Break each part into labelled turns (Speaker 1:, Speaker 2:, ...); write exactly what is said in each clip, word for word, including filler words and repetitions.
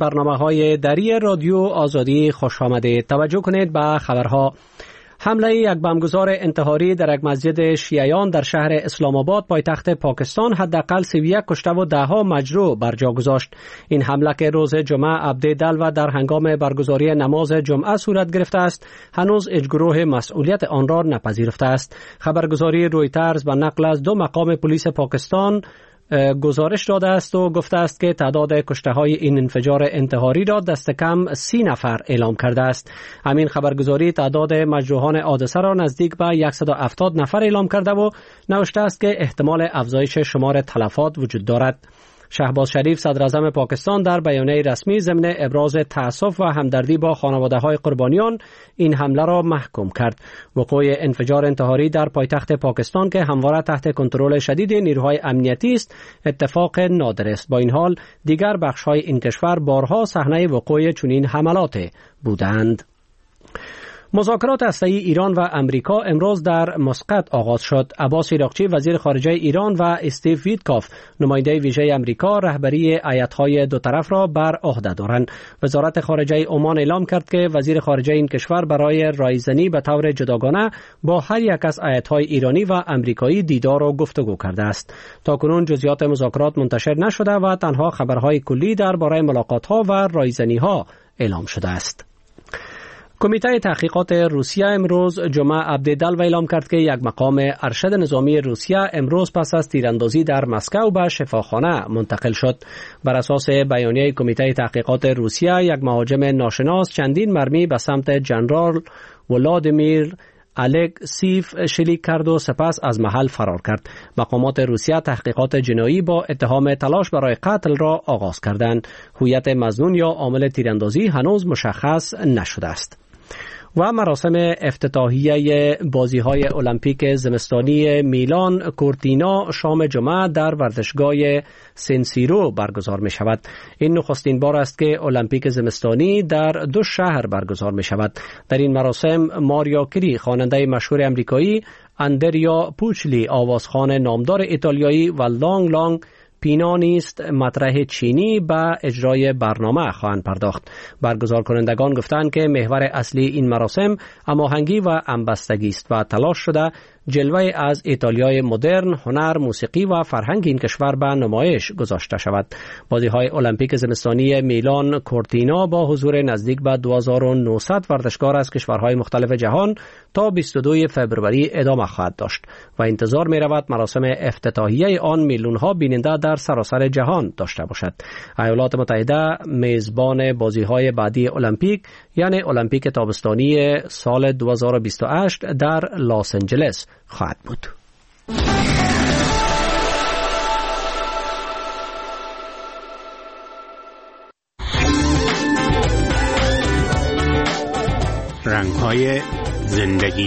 Speaker 1: برنامه‌های دری رادیو آزادی خوش آمدید. توجه کنید به خبرها. حمله یک بمبگذار انتحاری در یک مسجد شیعیان در شهر اسلام آباد پایتخت پاکستان حداقل سی و یک کشته و ده ها مجروح بر جا گذاشت. این حمله که روز جمعه عبده دلو در هنگام برگزاری نماز جمعه صورت گرفته است، هنوز هیچ گروه مسئولیت آن را نپذیرفته است. خبرگزاری رویترز به نقل از دو مقام پلیس پاکستان گزارش داده است و گفته است که تعداد کشته های این انفجار انتحاری را دست کم سی نفر اعلام کرده است. همین خبرگزاری تعداد مجروحان حادثه را نزدیک به صد و هفتاد نفر اعلام کرده و نوشته است که احتمال افزایش شمار تلفات وجود دارد. شهباز شریف صدر اعظم پاکستان در بیانیه رسمی ضمن ابراز تأسف و همدردی با خانواده‌های قربانیان این حمله را محکوم کرد. وقوع انفجار انتحاری در پایتخت پاکستان که همواره تحت کنترل شدید نیروهای امنیتی است، اتفاق نادر است. با این حال دیگر بخش‌های این کشور بارها صحنه وقوع چنین حملات بودند. مذاکرات هسته‌ای ایران و امریکا امروز در مسقط آغاز شد. عباس عراقچی وزیر خارجه ایران و استیو ویتکاف نماینده ویژه امریکا رهبری هیئت‌های دو طرف را بر عهده دارند. وزارت خارجه عمان اعلام کرد که وزیر خارجه این کشور برای رایزنی به طور جداگانه با هر یک از هیئت‌های ایرانی و امریکایی دیدار و گفتگو کرده است. تاکنون جزئیات مذاکرات منتشر نشده و تنها خبرهای کلی درباره ملاقات‌ها و رایزنی‌ها اعلام شده است. کمیته تحقیقات روسیه امروز جمعه عبده دلو اعلام کرد که یک مقام ارشد نظامی روسیه امروز پس از تیراندازی در مسکو به شفاخانه منتقل شد. بر اساس بیانیه کمیته تحقیقات روسیه، یک مهاجم ناشناس چندین مرمی به سمت جنرال ولادیمیر الکسیف شلیک کرد و سپس از محل فرار کرد. مقامات روسیه تحقیقات جنایی با اتهام تلاش برای قتل را آغاز کردند. هویت مظنون یا عامل تیراندازی هنوز مشخص نشده است. و مراسم افتتاحیه بازی‌های المپیک زمستانی میلان کورتینا شام جمعه در ورزشگاه سنسیرو برگزار می شود. این نخستین بار است که المپیک زمستانی در دو شهر برگزار می شود. در این مراسم ماریا کری خواننده مشهور امریکایی، اندریا پوچلی آوازخوان نامدار ایتالیایی و لانگ لانگ پینانیست مطرح چینی به اجرای برنامه خواهند پرداخت. برگزار کنندگان گفتند که محور اصلی این مراسم هماهنگی و همبستگی است و تلاش شده جلوه از ایتالیای مدرن، هنر، موسیقی و فرهنگ این کشور به نمایش گذاشته شود. بازی‌های المپیک زمستانی میلان کورتینا با حضور نزدیک به دو هزار و نهصد ورزشکار از کشورهای مختلف جهان تا بیست و دو فوریه ادامه خواهد داشت و انتظار می‌رود مراسم افتتاحیه آن میلیون‌ها بیننده در سراسر جهان داشته باشد. ایالات متحده میزبان بازی‌های بعدی المپیک یعنی المپیک تابستانی سال دو هزار و بیست و هشت در لس آنجلس خواهد بود.
Speaker 2: رنگ‌های زندگی.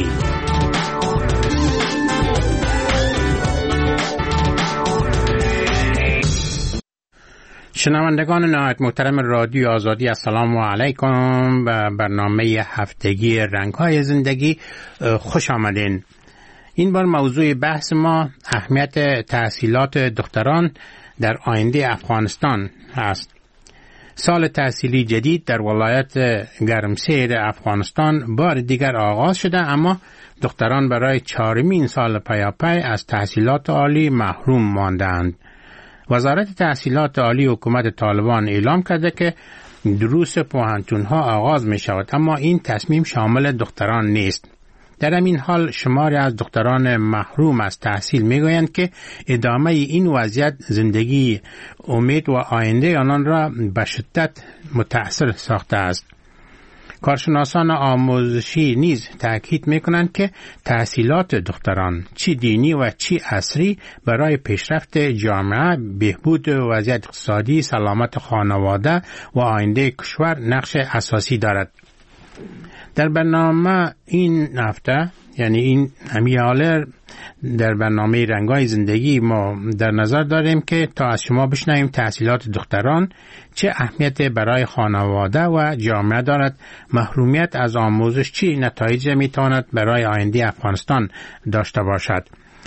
Speaker 2: شنوندگان نهایت محترم رادیو آزادی، السلام علیکم. به برنامه هفتگی رنگ‌های زندگی خوش آمدین. این بار موضوع بحث ما اهمیت تحصیلات دختران در آینده افغانستان است. سال تحصیلی جدید در ولایت گرمسیر افغانستان بار دیگر آغاز شده، اما دختران برای چهارمین سال پیاپی از تحصیلات عالی محروم ماندند. وزارت تحصیلات عالی حکومت طالبان اعلام کرده که دروس پوهنتون‌ها آغاز می شود، اما این تصمیم شامل دختران نیست. در همین حال شماری از دختران محروم از تحصیل می گویند که ادامه این وضعیت زندگی، امید و آینده آنان را به شدت متأثر ساخته است. کارشناسان آموزشی نیز تاکید می‌کنند که تحصیلات دختران چی دینی و چی عصری برای پیشرفت جامعه، بهبود وضعیت اقتصادی، سلامت خانواده و آینده کشور نقش اساسی دارد. در برنامه این هفته، یعنی این همیاله، در برنامه رنگ‌های زندگی ما در نظر داریم که تا از شما بشنویم تحصیلات دختران چه اهمیت برای خانواده و جامعه دارد، محرومیت از آموزش چی نتایج میتواند برای آینده افغانستان داشته باشد.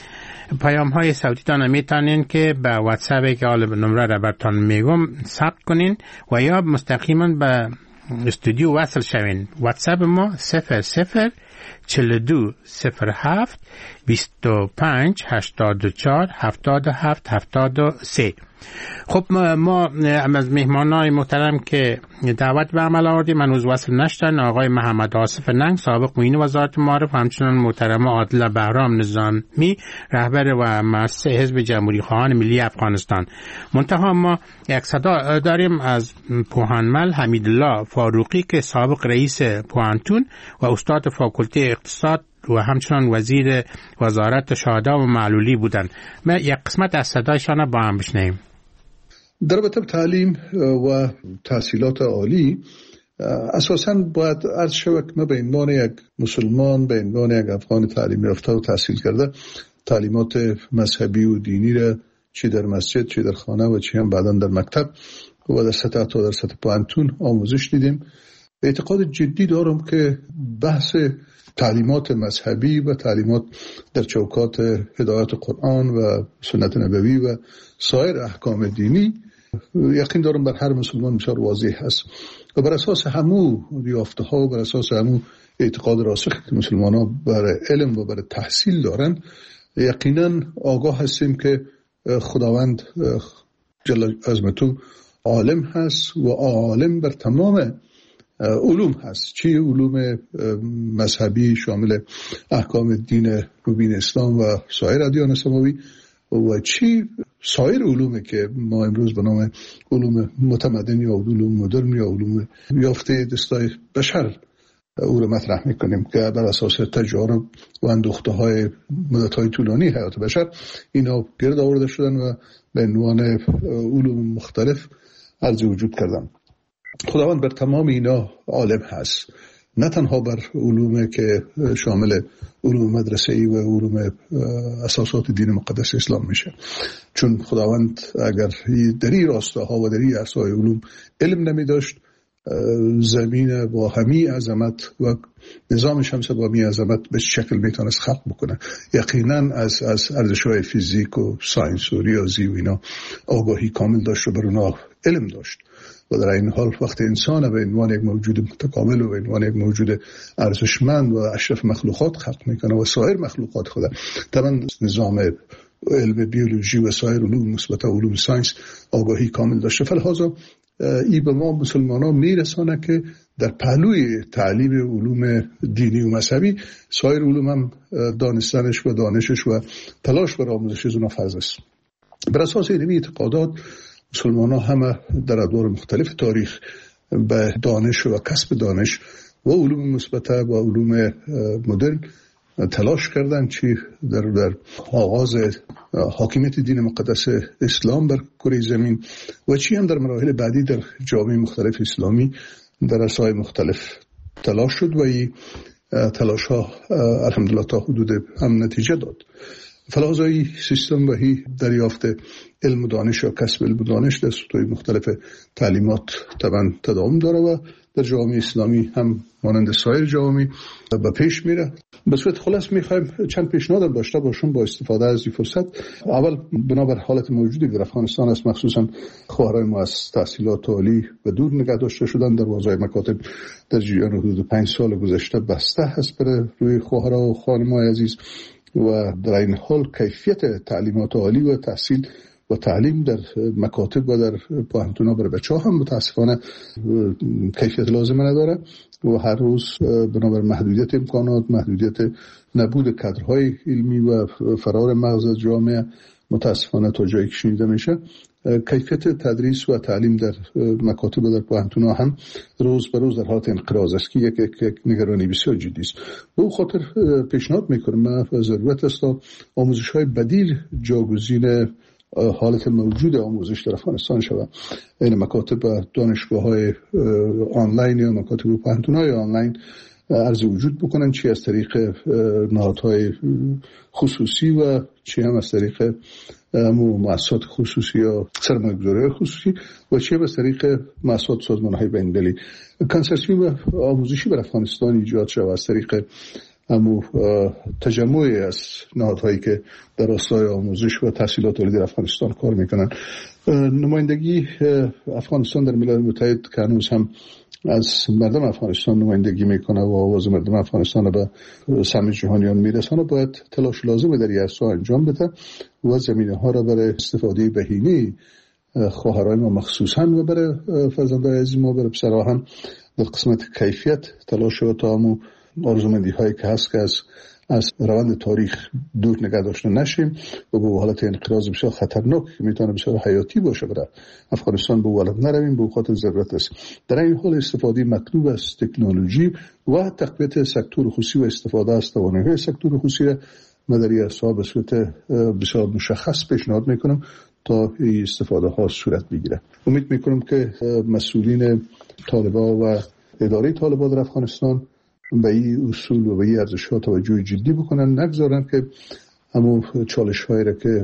Speaker 2: پیام های صوتی تان میتونین که به واتساپ که حالا نمره را برتان میگم ثبت کنین و یا مستقیما به استودیو وصل شوین. واتساپ ما صفر صفر چهل و دو صفر هفت بیست و پنج هشتاد و چهار هفتاد و هفت هفتاد و سه. خب ما, ما از مهمانای محترم که دعوت به عمل آوردیم هنوز وصل نشدن. آقای محمد آصف ننگ سابق معین وزارت معارف، همچنان محترمه عادله بهرام نظامی رهبر و مؤسس حزب جمهوری خواهان ملی افغانستان. منتها ما یک صدا داریم از پوهنمل حمیدالله فاروقی که سابق رئیس پوهنتون و استاد فاکولته اقتصاد و همچنان وزیر وزارت شهدا و معلولی بودند. ما یک قسمت از صدایشان با هم بشنویم.
Speaker 3: در رابطه تعلیم و تحصیلات عالی اساساً باید عرض شود که ما به عنوان یک مسلمان، به عنوان یک افغان تعلیم یافته و تحصیل کرده، تعلیمات مذهبی و دینی را چی در مسجد، چی در خانه و چی هم بعداً در مکتب و در سطح تا در سطح پوهنتون آموزش دیدیم. اعتقاد جدی دارم که بحث تعلیمات مذهبی و تعلیمات در چوکات هدایت قرآن و سنت نبوی و سایر احکام دینی یقین دارم بر هر مسلمان بسیار واضح هست و بر اساس همو یافته ها و بر اساس همو اعتقاد راسخ که مسلمان ها برای علم و برای تحصیل دارن، یقینا آگاه هستیم که خداوند جل عظمتو عالم هست و عالم بر تمام علوم هست، چی علوم مذهبی شامل احکام دین مبین اسلام و سایر ادیان سماوی و چی سایر علومی که ما امروز به نام علوم متمدن یا علوم مدرن یا علوم یافته دستای بشر او رو مطرح میکنیم که بر اساس تجارب و اندوخته های مدت های طولانی حیات بشر اینا گرد آورده شدن و به عنوان علوم مختلف عرض وجود کردن. خداوند بر تمام اینا عالم هست، نه تنها بر علوم که شامل علوم مدرسه‌ای و علوم اساسات دین مقدس اسلام میشه، چون خداوند اگر در این راستاها و در این اصای علوم علم نمی داشت، زمین با همی عظمت و نظام شمس با همی عظمت به شکل میتونست خلق بکنه. یقینا از از ارزش‌های فیزیک و ساینس و ریاضی و اینا آگاهی کامل داشت و بر اونا علم داشت و در این حال وقتی انسان به عنوان یک موجود متکامل و به عنوان یک موجود ارزشمند و اشرف مخلوقات خلق میکنه و سایر مخلوقات خدا طبعا نظام علم بیولوژی و سایر علوم مثبت علوم ساینس آگاهی کامل داشته. فلحاظا ای به ما مسلمان ها میرسانه که در پهلوی تعلیم علوم دینی و مذهبی سایر علوم هم دانستنش و دانشش و تلاش بر آموزش اونها فرض است. بر اساس این اعتقادات مسلمان ها همه در ادوار مختلف تاریخ به دانش و کسب دانش و علوم مثبت و علوم مدرن تلاش کردن، چی در در آغاز حاکمیت دین مقدس اسلام بر کره زمین و چی هم در مراحل بعدی در جامعه مختلف اسلامی در عرصه‌های مختلف تلاش شد و این تلاش ها الحمدلله تا حدود هم نتیجه داد. فلحاظا این سیستم و هی دریافت علم و دانش و کسب علم و دانش در سطوح مختلف تعلیمات طبعا تداوم داره و در جامعه اسلامی هم مانند سایر جامعه به پیش میره. به صورت خلاص میخوایم چند پیشنهاد داشته باشم با استفاده از این فرصت. اول بنابر حالت موجودی در افغانستان است، مخصوصا خواهرای ما از تحصیلات عالی و دور نگه داشته شدن. دروازهای مکاتب در جریان حدود پنج سال گذشته بسته هست برای روی خواهرها و خانمای عزیز و در این حال کیفیت تعلیمات عالی و تحصیل و تعلیم در مکاتب و در پوهنتون‌ها برای بچه‌ها هم متاسفانه کیفیت لازم نداره و هر روز بنابر محدودیت امکانات، محدودیت نبود کادرهای علمی و فرار مغز از جامعه متاسفانه تا جایی که شنیده میشه کیفیت تدریس و تعلیم در مکاتب و در پوهنتون‌ها هم روز به روز در حالت انقراض است که یک یک نگرانی بسیار جدی است. به او خاطر پیشنهاد میکنم من ضرورت است تا آموزش‌های بدیل جاگزین حالت موجود آموزش در افغانستان شود. این مکاتب و دانشگاه‌های آنلاین یا مکاتب و پوهنتون‌های آنلاین عرض وجود بکنن، چی از طریق نهادهای خصوصی و چی هم از طریق مؤسسات خصوصی یا سرمایه‌گذاری خصوصی و چی هم از طریق مؤسسات سازمان‌های بین‌المللی. کنسرسیوم آموزشی بر افغانستان ایجاد شود از طریق امو تجمعی از نهادهایی که در راستای آموزش و تحصیلات عالی در افغانستان کار میکنن. نمایندگی افغانستان در ملل متحد که هنوز هم از مردم افغانستان نمایندگی میکنه و آواز مردم افغانستان رو به سمع جهانیان میرسانه، باید تلاش لازم در این عرصه انجام بده و زمینه ها را برای استفاده بهینه خواهرای ما مخصوصا و برای فرزندای عزیز ما، برای پسرها هم در قسمت کیفیت تلاش و تا همون آرزومندی هایی که هست که از از روند تاریخ دور نگه داشته نشیم و به حالت انقراض بسیار خطرناک که میتونه بسیار حیاتی باشه برای افغانستان به حالت نرویم، به خاطر ضرورت است. در این حال استفاده مطلوب از تکنولوژی و تقویت سکتور خصوصی و استفاده از توانایی‌های سکتور خصوصی مداری اصحاب به صورت بسیار مشخص پیشنهاد میکنم تا این استفاده ها صورت بگیره. امید میکنم که مسئولین طالبان و اداره طالبان در افغانستان به این اصول و به این ارزش‌ها توجه جدی بکنن، نگذارن که همون چالش‌هایی را که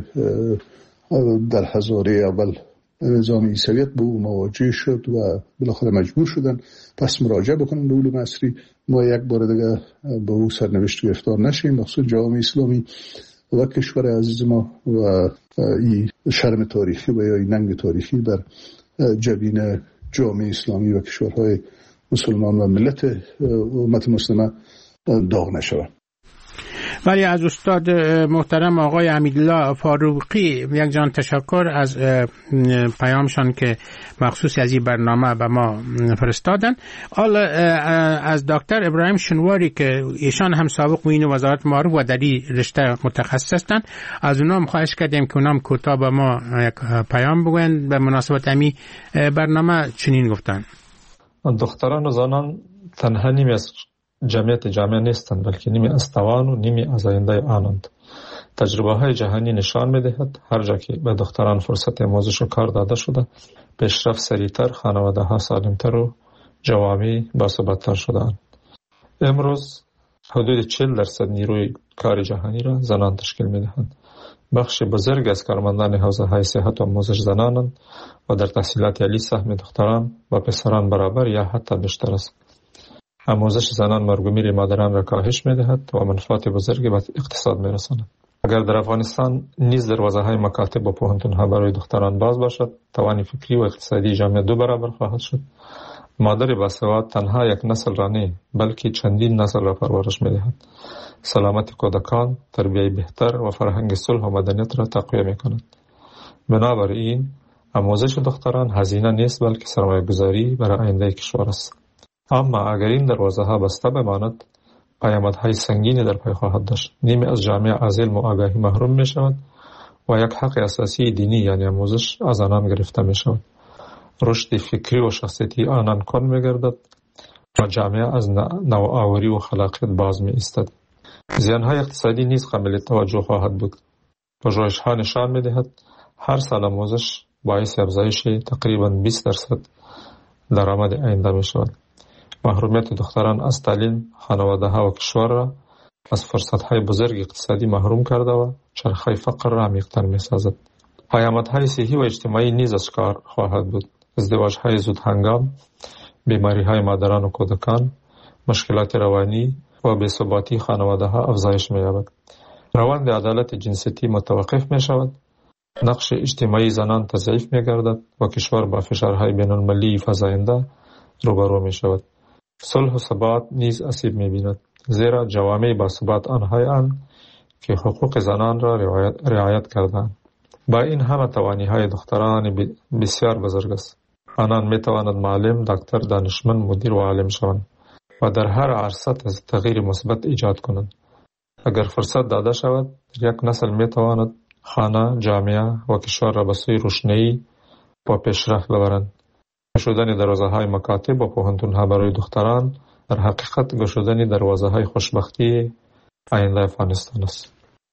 Speaker 3: در هزاره اول نظام عیسویت به او مواجه شد و بالاخره مجبور شدن پس مراجعه بکنن به علوم عصری، ما یک بار دیگه به او سرنوشت گرفتار نشیم، مخصوص جامعه اسلامی و کشور عزیز ما و این شرم تاریخی و یا این ننگ تاریخی در جبین جامعه اسلامی و کشورهای مسلمان و ملت امت مسلمه داغ نشود.
Speaker 2: ولی از استاد محترم آقای امیدالله فاروقی یک جان تشکر از پیامشان که مخصوص از این برنامه به ما فرستادن. حالا از دکتر ابراهیم شنواری که ایشان هم سابق معین وزارت معارف و در این رشته متخصص هستند، از اونام خواهش کردیم که اونام کوتاه به ما یک پیام بگویند به مناسبت همین برنامه. چنین گفتن:
Speaker 4: دختران و زنان تنها نیمی از جمعیت جامعه نیستند، بلکه نیمی از توان و نیمی از آینده آنند. تجربه های جهانی نشان می‌دهد هر جا که به دختران فرصت آموزش و کار داده شده، پیشرفت سریعتر، خانواده ها سالمتر و جوامع باثبات‌تر شده‌اند. امروز حدود چهل درصد نیروی کار جهانی را زنان تشکیل می‌دهند. بخش بزرگ از کارمندان حوزه‌های صحت و آموزش زنانند و در تحصیلات عالی سهم دختران و پسران برابر یا حتی بیشتر است. آموزش زنان مرگومیر مادران را کاهش می‌دهد و منفعت بزرگی به اقتصاد می‌رساند. اگر در افغانستان نیز دروازه‌های مکاتب و پوهنتون‌ها برای دختران باز باشد، توان فکری و اقتصادی جامعه دو برابر خواهد شد. مادر باسواد تنها یک نسل را نه، بلکه چندین نسل را پرورش می‌دهد. سلامت کودکان، تربیت بهتر و فرهنگ صلح و مدنیت را تقویت می‌کند. بنابراین آموزش دختران هزینه نیست، بلکه سرمایه‌گذاری برای آینده کشور است. اما اگر این دروازه‌ها بسته بماند، پیامدهای سنگینی در پی خواهد داشت. نیمی از جامعه از علم و آگاهی محروم می‌شود و یک حق اساسی دینی یعنی آموزش از آنان گرفته می‌شود. رشد فکری و شخصیتی آنان کند می‌گردد و جامعه از نوآوری و خلاقیت باز می‌ایستد. زیان‌های اقتصادی نیز قابل توجه خواهد بود. پژوهش‌ها نشان می‌دهد هر سال آموزش باعث افزایش تقریباً بیست درصد درآمد آینده می‌شود. محرومیت دختران از تعلیم خانواده‌ها و کشور را از فرصت‌های بزرگ اقتصادی محروم کرده و چرخه فقر را عمیق‌تر می‌سازد. پیامدهای صحی و اجتماعی نیز آشکار خواهد بود. ازدواج‌های زود هنگام، بیماری‌های مادران و کودکان، مشکلات روانی و بی‌ثباتی خانواده‌ها افزایش می‌یابد. روند عدالت جنسیتی متوقف می‌شود. نقش اجتماعی زنان تضعیف می‌گردد و کشور با فشارهای بین‌المللی فزاینده روبرو می‌شود. صلح و ثبات نیز آسیب می‌بیند، زیرا جوامع باثبات آنهایند که حقوق زنان را رعایت کردند. با این همه توانایی‌های دختران بسیار بزرگ است. آنان می‌توانند معلم، دکتر، دانشمند، مدیر و عالم شوند و در هر عرصه تغییر مثبت ایجاد کنند. اگر فرصت داده شود، یک نسل می‌تواند خانه، جامعه و کشور را به سوی روشنایی و پیشرفت ببرند. گشودن دروازه‌های مکاتب و پوهنتون‌ها برای دختران در حقیقت گشودن دروازه‌های خوشبختی آینده افغانستان است.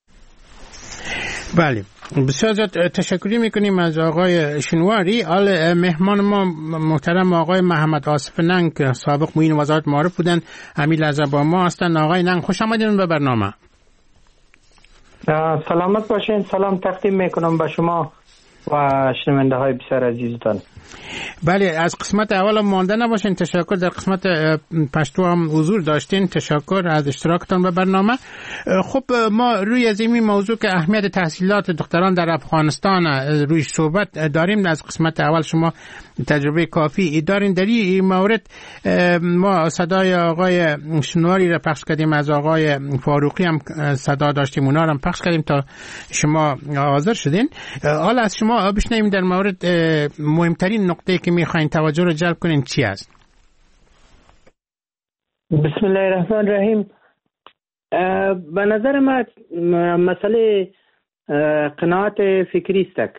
Speaker 2: بله، بسیار زیاد تشکری میکنیم از آقای شنواری. حال مهمان ما محترم آقای محمد آصف ننگ، سابق معین وزارت معارف بودن، همین لحظه با ما هستند. آقای ننگ خوش آمدید به برنامه.
Speaker 5: سلامت باشین. سلام تقدیم میکنم به شما و شنونده های بسیار عزیزتان.
Speaker 2: بله، از قسمت اول مانده نباشین. تشکر. در قسمت پشتو هم حضور داشتین. تشکر از اشتراکتان به برنامه. خب ما روی از این موضوع که اهمیت تحصیلات دختران در افغانستان روی صحبت داریم. از قسمت اول شما تجربه کافی دارین در این مورد. ما صدای آقای شنواری را پخش کردیم، از آقای فاروقی هم صدا داشتیم، اونا را هم پخش کردیم تا شما حاضر شدین. حالا از شما بشنویم در مورد مهمترین نقطه که میخواین توجه رو جلب کنین چی است؟
Speaker 5: بسم الله الرحمن الرحیم. به نظر من مسئله قناعت فکری است،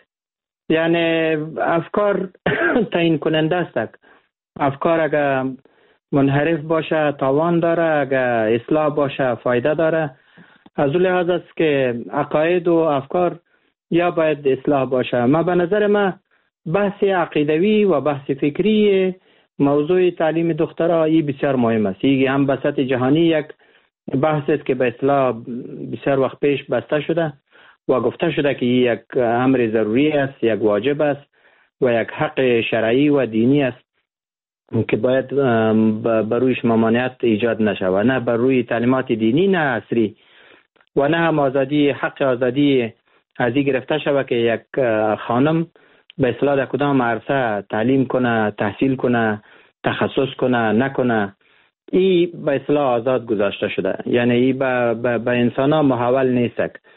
Speaker 5: یعنی افکار تعیین کننده است. افکار اگر منحرف باشه تاوان داره، اگر اصلاح باشه فایده داره. از اون لحاظ است که عقاید و افکار یا باید اصلاح باشه. ما به نظر من بحث عقیدوی و بحث فکری موضوع تعلیم دخترها ای بسیار مهم است. این هم به سطح جهانی یک بحث است که به اصطلاح بسیار وقت پیش بسته شده و گفته شده که یک امر ضروری است، یک واجب است و یک حق شرعی و دینی است که باید بر رویش ممانعت ایجاد نشه و نه بر روی تعلیمات دینی نه عصری و نه هم آزادی حق آزادی از این گرفته شود که یک خانم به اصطلاح در کدام عرصه تعلیم کنه، تحصیل کنه، تخصص کنه نکنه. این به اصطلاح آزاد گذاشته شده، یعنی این به, به, به انسان ها محول نیست.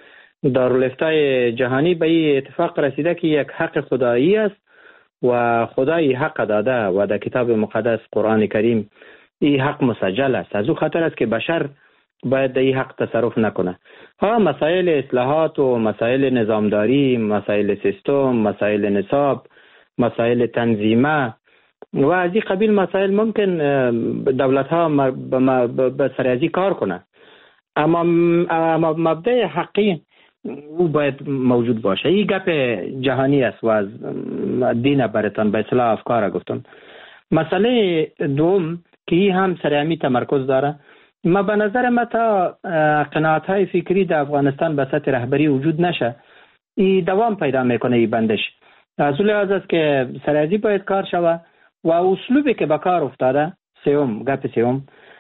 Speaker 5: دارالفتای جهانی به این اتفاق رسیده که یک حق خدایی است و خدای حق داده و در کتاب مقدس قرآن کریم این حق مسجل است. از او خاطر است که بشر باید در این حق تصرف نکنه. ها مسائل اصلاحات و مسائل نظامداری، مسائل سیستم، مسائل نصاب، مسائل تنظیمه و از این قبیل مسائل ممکن دولت ها به سریعی کار کنه، اما اما مبدأ حقی او باید موجود باشه. این گپ جهانی است و از دین برتان به اصطلاح افکار گفتم. مسئله دوم که این هم سریعی تمرکز داره، ما به نظر ما تا قناعت های فکری در افغانستان به سطح رهبری وجود نشه این دوام پیدا میکنه. این بندش از اون لحاظ است که سریعی باید کار شوه و اسلوبی که به کار افتاده سوم گپ سوم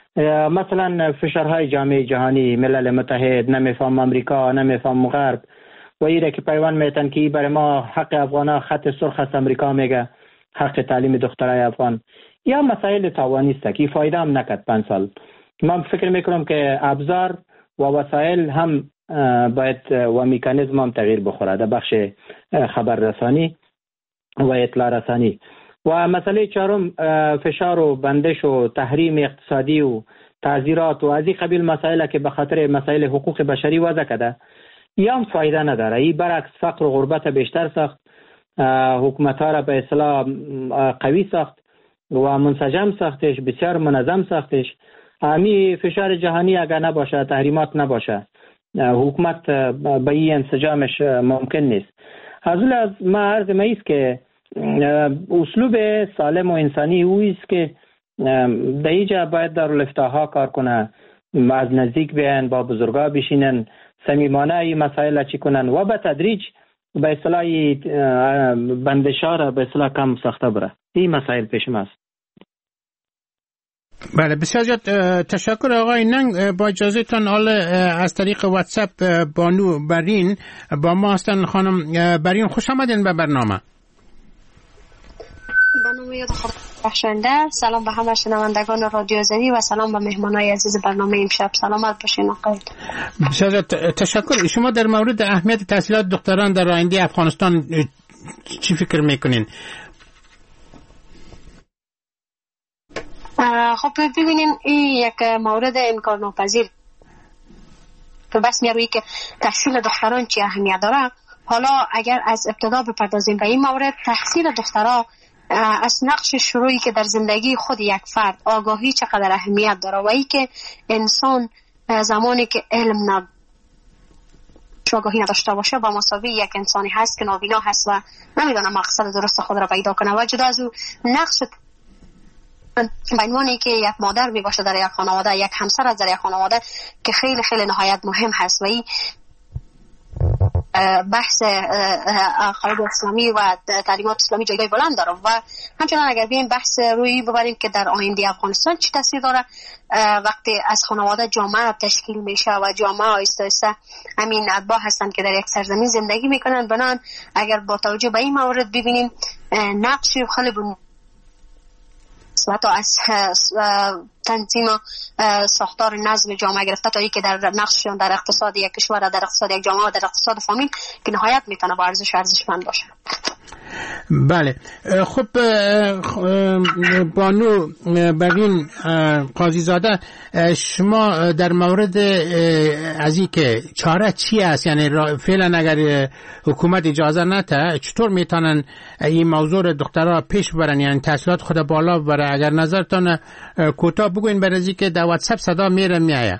Speaker 5: مثلا فشارهای جامعه جهانی، ملل متحد، نمیفهم امریکا، نمیفهم غرب و ایره که پیوند میتن که برای ما حق افغانا خط سرخ است، امریکا میگه حق تعلیم دخترای افغان، یا مسائل تاوانی است که فایده هم نکرد پنج سال. من فکر میکنم که ابزار و وسایل هم باید و مکانیزم هم تغییر بخوره در بخش خبررسانی و اطلاع رسانی. و مسئله چهارم فشار و بندش و تحریم اقتصادی و تعزیرات و از این قبیل مسائل که به خاطر مسائل حقوق بشری وضع کرده یا هم فایده نداره. این برعکس فقر و غربت بیشتر ساخت، حکومت ها را به اصطلاح قوی ساخت و منسجم ساختش، بسیار منظم ساختش. امی فشار جهانی اگر نباشه، تحریمات نباشه، حکومت به این انسجامش ممکن نیست. از اون از ما عرض ما ایست که اسلوب سالم و انسانی اویست که در اینجا باید دارالفتاها کار کنه، از نزدیک بیان با بزرگا بشینن، صمیمانه این مسائل چی کنن و به تدریج به اصطلاح بندشا را به اصطلاح کم ساخته بره. این مسائل پیش ماست.
Speaker 2: بله، بسیار زیاد تشکر آقای ننگ. با اجازهتان حالا از طریق واتساپ بانو برین با ما هستن. خانم برین خوش آمدین به برنامه.
Speaker 6: برنامه یاد خوب بخشنده. سلام به همه شنوندگان رادیو زنی و سلام به مهمانای عزیز برنامه امشب. سلامت باشین آقای.
Speaker 2: بسیار زیاد تشکر. شما در مورد اهمیت تحصیلات دختران در آینده افغانستان چی فکر میکنین؟
Speaker 6: خب ببینین این یک مورد انکار ناپذیر که بس میروی که تحصیل دختران چی اهمیت داره. حالا اگر از ابتدا بپردازیم به این مورد، تحصیل دختران از نقش شروعی که در زندگی خود یک فرد آگاهی چقدر اهمیت داره و ای که انسان زمانی که علم نداره، آگاهی نداشته باشه با مساوی یک انسانی هست که نابینا هست و نمیدونه مقصد درست خود را پیدا کنه. و جدا از او نقش به عنوانی که یک مادر می باشه در یک خانواده، یک همسر از در یک خانواده که خیلی خیلی نهایت مهم هست و این بحث قواعد اسلامی و تعلیمات اسلامی جایگاه بلند داره و همچنان اگر بیم بحث روی ببریم که در آینده افغانستان چی تاثیر داره وقتی از خانواده جامعه تشکیل میشه و جامعه آیسته آیسته همین اتباع هستند که در یک سرزمین زندگی میکنن. بنان اگر با توجه به این مورد ببینیم نقشی خیلی و تا از تنظیم ساختار نظم جامعه گرفته تا ای که در نقششون در اقتصاد یک کشور، در اقتصاد یک جامعه و در اقتصاد فامیل که نهایت میتونه با ارزش ارزشمند باشه.
Speaker 2: بله خب بانو برین قاضی زاده، شما در مورد از این که چاره چی است، یعنی فعلا اگر حکومت اجازه نده چطور میتونن این موضوع دخترها پیش ببرن، یعنی تحصیلات خود بالا ببره؟ اگر نظرتان کوتاه بگوین برای که در واتساپ صدا میره میایه.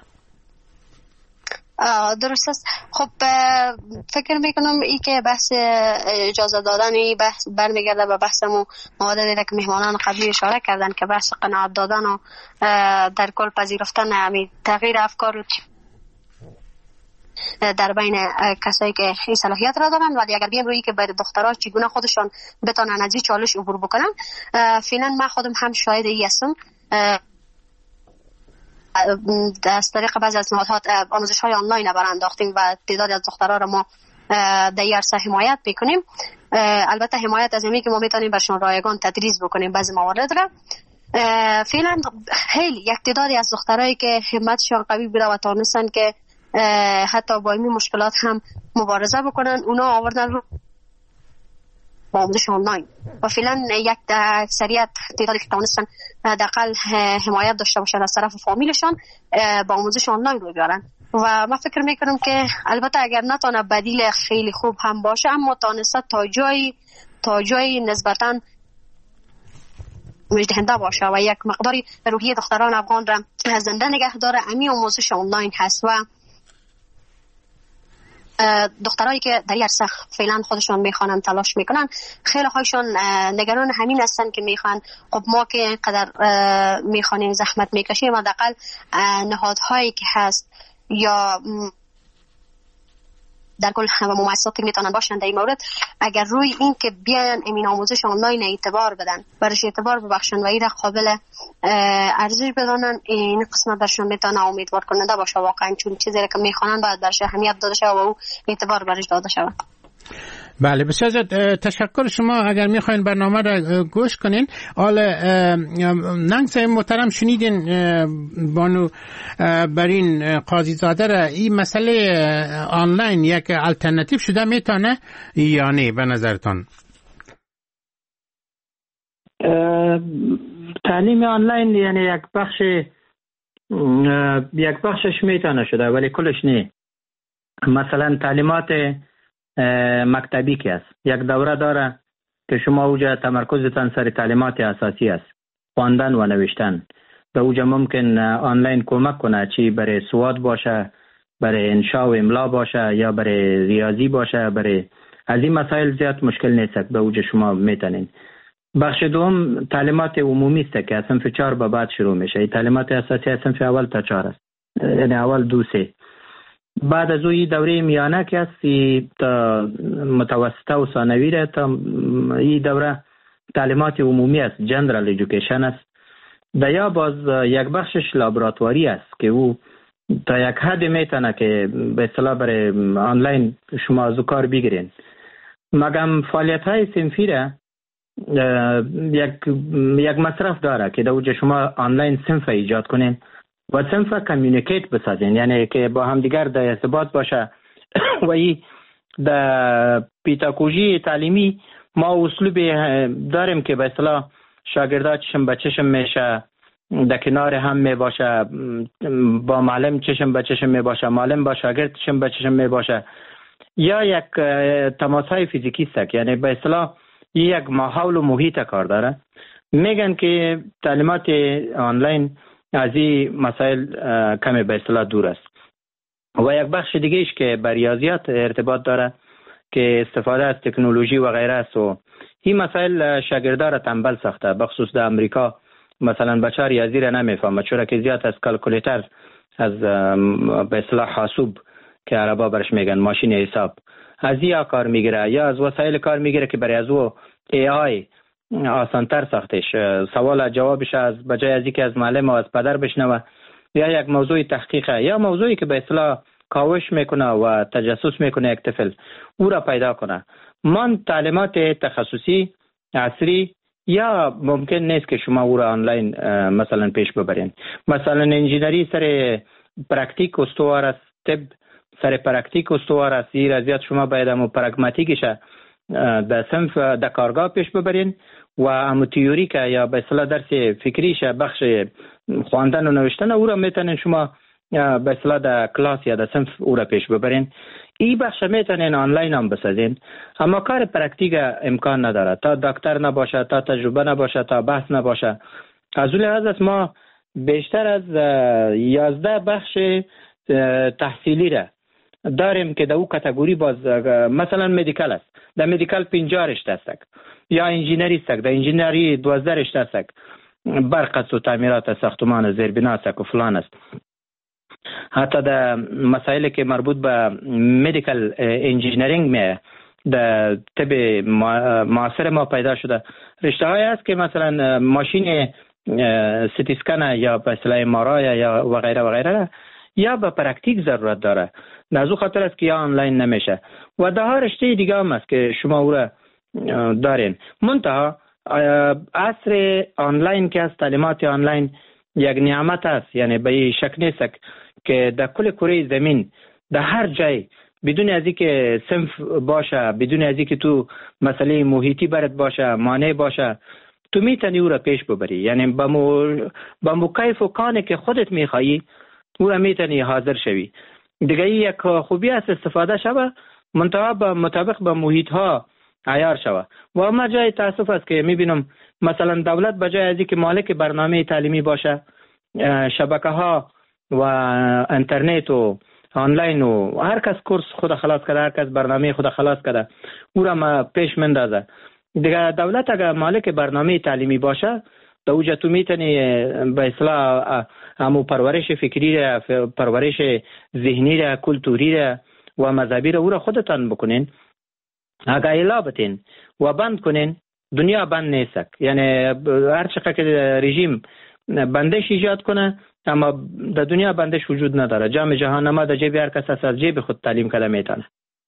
Speaker 6: درست است. خب فکر میکنم ای که بحث اجازه دادن ای بحث برمیگرده به بحثمو موادی که مهمانان قبلی اشاره کردن که بحث قناعت دادن و در کل پذیرفتن همین تغییر افکار در بین کسایی که این صلاحیت را دارن. ولی اگر بیم روی که برای دخترها چگونه خودشان بتونن از این چالش عبور بکنن، فعلا من خودم هم شاهد ای هستم. از طریق بعضی از نهادها آموزش های آنلاین برانداختیم و تعدادی از دخترها را ما در این عرصه حمایت میکنیم. البته حمایت از اینی که ما میتونیم برشون رایگان تدریس بکنیم بعضی موارد را. فعلا خیلی یک تعدادی از دخترایی که همتشان قوی بوده و تونستن که حتی با این مشکلات هم مبارزه بکنن، اونا آوردن رو با آموزش آنلاین و فعلا یک اکثریت تعدادی که تونستن حداقل حمایت داشته باشن از طرف فامیلشان با آموزش آنلاین رو بیارن. و من فکر میکنم که البته اگر نتونه بدیل خیلی خوب هم باشه، اما تونسته تا جایی تا جایی نسبتاً مجدهنده باشه و یک مقداری روحیه دختران افغان را زنده نگه داره. امی آموزش آنلاین هست و دخترایی که در این عرصه فعلا خودشون میخوانن تلاش میکنن، خیلی هایشون نگران همین هستن که میخوان خب ما که قدر میخوانیم زحمت میکشیم، حداقل نهادهایی که هست یا در کل و مؤسساتی میتونن باشن در این مورد اگر روی این که بیان امین آموزش آنلاین اعتبار بدن، برش اعتبار ببخشن و این قابل ارزش بدانن، این قسمت درشون میتونه امیدوار کننده باشه واقعا، چون چیزی که میخوانن باید برش اهمیت داده شود و او اعتبار برش داده شود.
Speaker 2: بله بسیار تشکر شما. اگر میخواین برنامه را گوش کنین، حال ننگ صاحب محترم شنیدین بانو برین قاضی زاده را، این مسئله آنلاین یک الटरनेटिव شده میتونه یا نه به نظرتان؟
Speaker 5: تعلیم آنلاین یعنی یک بخش یک بخشش میتونه شده ولی کلش نه. مثلا تعلیمات مکتبی که است، یک دوره داره که شما اوجا تمرکزتان سر تعلیمات اساسی است، خواندن و نوشتن. به اوجا ممکن آنلاین کمک کنه، چی برای سواد باشه، برای انشاء و املا باشه یا برای ریاضی باشه، برای از این مسائل زیاد مشکل نیست، به اوجا شما میتونین. بخش دوم تعلیمات عمومی است که از صنف چهار به بعد شروع میشه. تعلیمات اساسی از صنف اول تا چهار است، یعنی اول دو سه. بعد از اوی دوره میانه که هستی تا متوسطه و ثانوی را، تا این دوره تعلیمات عمومی است، جنرال ایژوکیشن است. در یا باز یک بخشش لابراتواری است که او تا یک حد میتونه که به اصطلاح برای آنلاین شما از او کار بگیرین. مگم فعالیت های صنفی را یک یک مصرف داره که در اوجه شما آنلاین صنف ایجاد کنین و صنف کمیونیکیت بسازین، یعنی که با هم دیگر در ارتباط باشه. و این در پیداگوژی تعلیمی ما اسلوب داریم که به اصطلاح شاگردا چشم به چشم میشه، در کنار هم می باشه، با معلم چشم به چشم می باشه، معلم با شاگرد چشم به چشم می باشه، یا یک تماس های فیزیکی است، یعنی به اصطلاح یک ماحول و محیط کار داره. میگن که تعلیمات آنلاین از این مسائل کمی به اصطلاح دور است. و یک بخش دیگه ایش که با ریاضیات ارتباط داره که استفاده از تکنولوژی و غیره است و این مسائل شاگردا را تنبل ساخته. بخصوص در امریکا مثلا بچه ریاضی را نمیفهمه، چرا که زیاد از کالکولیتر، از به اصطلاح حاسوب که عربا برش میگن ماشین حساب از یا کار میگیره یا از وسایل کار میگیره که برای از او ای آی آسانتر ساختش، سوال جوابش از بجای از اینکه از معلم و از پدر بشنوه یا یک موضوع تحقیقه یا موضوعی که به اصطلاح کاوش میکنه و تجسس میکنه یک طفل او را پیدا کنه. من تعلیمات تخصصی عصری یا ممکن نیست که شما او را آنلاین مثلا پیش ببرین. مثلا انجینری سر پرکتیک استوار است، طب سر پرکتیک استوار است. این رضایت شما باید هم پرگماتیکش در صنف در کارگاه پیش ببرین و هم تیوری که یا به اصطلاح درس فکریش بخش خواندن و نوشتن او را میتونین شما به اصطلاح در کلاس یا در صنف او را پیش ببرین. این بخش میتونین آنلاین هم بسازین، اما کار پرکتیک امکان نداره تا دکتر نباشه، تا تجربه نباشه، تا بحث نباشه. از اون لحاظ است ما بیشتر از یازده بخش تحصیلی را داریم که در او کاتگوری باز مثلا مدیکال است، در مدیکال پنجاه رشته است، یا انجینری است، در انجینری دوازده رشته است، برق است و تعمیرات ساختمان زیربنا است و فلان است. حتی در مسائلی که مربوط به مدیکال انجینیرینگ می در طب معاصر ما پیدا شده رشته های است که مثلا ماشین سیتی اسکن یا به اصطلاح ام آر آی یا و غیره و غیره یا به پرکتیک ضرورت داره. از او خاطر است که یا آنلاین نمیشه و ده رشته دیگه هم است که شما او را دارین. منتها عصر آنلاین که است، تعلیمات آنلاین یک نعمت است، یعنی به این شک نیست که در کل کره زمین در هر جای بدون از اینکه صنف باشه، بدون از اینکه تو مسئله محیطی برات باشه، مانع باشه، تو میتونی او را پیش ببری. یعنی با مو با مو کیف و کانه که خودت میخوایی او را میتونی حاضر شوی. دیگه یک خوبی است استفاده شوه، منتها با مطابق با محیط ها عیار شوه. و اما جای تاسف است که میبینم مثلا دولت بجای از اینکه مالک برنامه تعلیمی باشه، شبکه ها و اینترنت و آنلاین و هر کس کورس خود خلاص کرده، هر کس برنامه خود خلاص کرده، او را ما پیش مندازه. دیگه دولت اگر مالک برنامه تعلیمی باشه، در اوجه تو میتونی به اصطلاح همو پرورش فکری را، پرورش ذهنی را، کلتوری را و مذهبی را او را خودتان بکنین. اگر الا بتین و بند کنین، دنیا بند نیست. یعنی هر چقدر که رژیم بندش ایجاد کنه، اما در دنیا بندش وجود نداره. جام جهان ما در جیب هر کس از جیب خود تعلیم کرده میتونه.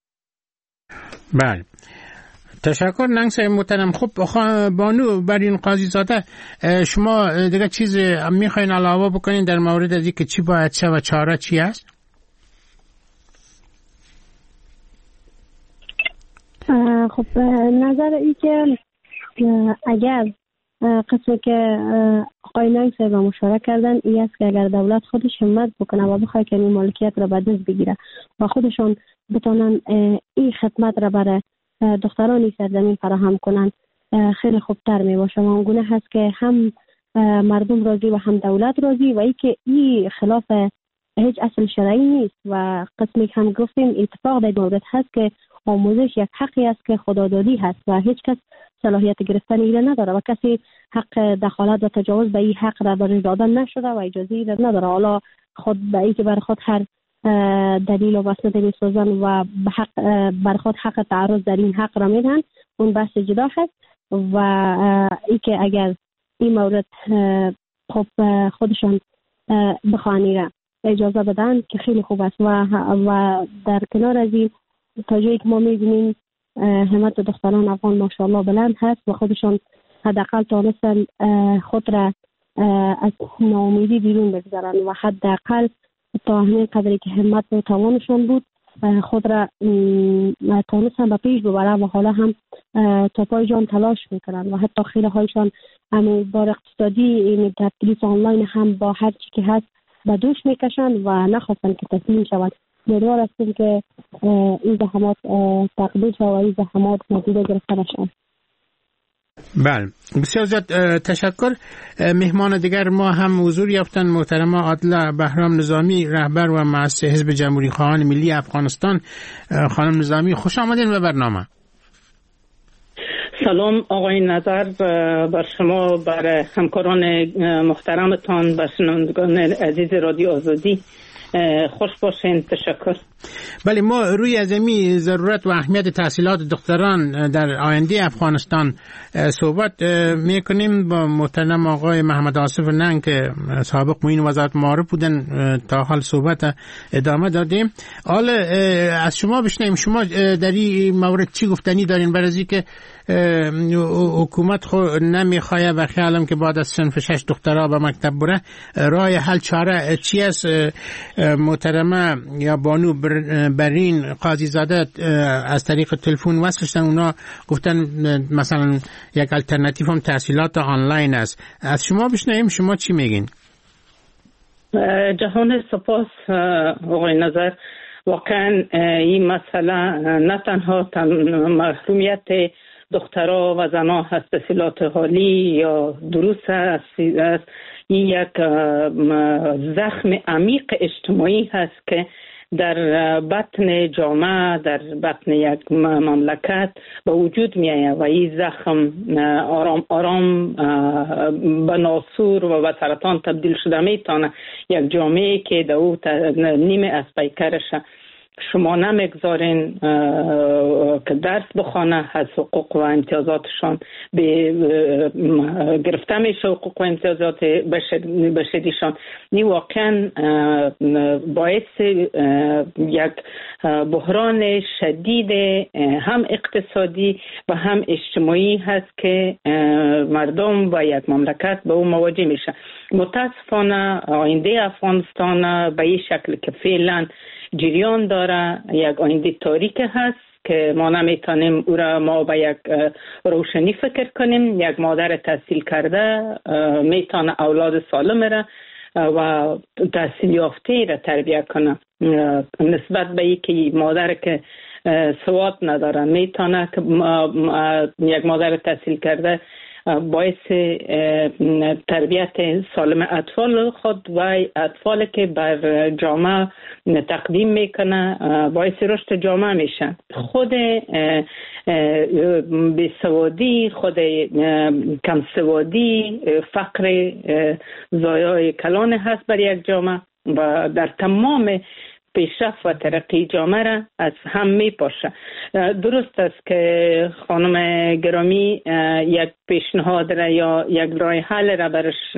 Speaker 2: بله، تشکر ننگ محترم. خب بانو برین قاضی زاده، شما دیگه چیز میخواین علاوه بکنین در مورد از اینکه چی باید شه و چاره چی است؟
Speaker 7: خب نظر ای که اگر قسمی که آقای ننگ صاحب مشارکت کردن ای است که اگر دولت خودش همت بکنه و بخواه که این مالکیت را به دست بگیره و خودشان بتونن این خدمت را برای دخترانی سرزمین فراهم کنن، خیلی خوبتر می باشه. و اونگونه هست که هم مردم راضی و هم دولت راضی و ای که این خلاف هیچ اصل شرعی نیست. و قسمی که هم گفتیم اتفاق در مورد هست که آموزش یک حقی است که خدادادی هست و هیچ کس صلاحیت گرفتن ایره نداره و کسی حق دخالت و تجاوز به این حق را برای دادن نشده و اجازه ایره نداره. حالا خود به ای که بر خود هر دلیل و وسنت میسازن و به حق بر خود حق تعرض در این حق را میدن، اون بحث جدا هست. و ای که اگر این مورد خب خودشان بخوانی را اجازه بدن که خیلی خوب است. و و در کنار از این تا جایی که ما میبینیم همت دختران افغان ماشاءالله بلند هست و خودشان حداقل تانستن خود را از ناامیدی بیرون بگذارن و حداقل تا همین قدری که همت و توانشان بود خود را تانستن به پیش ببره و حالا هم تا پای جان تلاش میکنن و حتی خیلی هایشان هم بار اقتصادی این تدریس آنلاین هم با هر چی که هست به دوش میکشن و نخواستن که تسلیم شوند. امیدوار هستیم که این زحمات تقدیر شد و این زحمات نتیجه گرفته بشن.
Speaker 2: بله، بسیار زیاد تشکر. مهمان دیگر ما هم حضور یافتن محترمه عادله بهرام نظامی، رهبر و مؤسس حزب جمهوری خواهان ملی افغانستان. خانم نظامی خوش آمدین به برنامه.
Speaker 8: سلام آقای نظر بر شما، بر همکاران محترمتان، بر شنوندگان عزیز رادیو آزادی. خوش باشین. تشکر.
Speaker 2: بله، ما روی ازمی ضرورت و اهمیت تحصیلات دختران در آینده افغانستان صحبت میکنیم با محترم آقای محمد آصف ننگ که سابق معین وزارت معارف بودن. تا حال صحبت ادامه دادیم. حالا از شما بشنویم، شما در این مورد چی گفتنی دارین؟ برای از اینکه حکومت خو نمیخواه و خیالم که بعد از صنف شش دخترها به مکتب بره، راه حل چاره چی است؟ محترمه یا بانو برین قاضی زاده از طریق تلفن وصل شدن، اونا گفتن مثلا یک الटरनेटिव هم تحصیلات آنلاین است. از شما بشنویم شما چی میگین؟
Speaker 8: جهان سپاس آقای نظر. واقعا این مسئله نه تنها محرومیت دخترها و زنان هست تحصیلات عالی یا دروس است، این یک زخم عمیق اجتماعی هست که در بطن جامعه، در بطن یک مملکت به وجود می آید و این زخم آرام آرام به ناسور و به سرطان تبدیل شده می تانه. یک جامعه که در او نیمه از پیکرش شما نمیگذارین که درس بخوانه، از حقوق و امتیازاتشان به گرفته میشه، حقوق و امتیازات بشریشان. این واقعا باعث یک بحران شدید هم اقتصادی و هم اجتماعی هست که مردم و یک مملکت به اون مواجه میشه. متاسفانه آینده افغانستان به این شکل که فعلا جریان داره یک آینده تاریک هست که ما نمیتونیم او را ما به یک روشنی فکر کنیم. یک مادر تحصیل کرده میتونه اولاد سالم را و تحصیل یافته را تربیت کنه، نسبت به اینکه مادر که سواد نداره میتونه که یک مادر تحصیل کرده باعث تربیت سالم اطفال خود و اطفالی که بر جامعه تقدیم میکنه باعث رشد جامعه میشه. خود بیسوادی، خود کم سوادی، فقر زایای کلان هست بر یک جامعه و در تمام پیشرفت و ترقی جامعه را از هم می پاشه. درست است که خانم گرامی یک پیشنهاد را یا یک راه حل را برش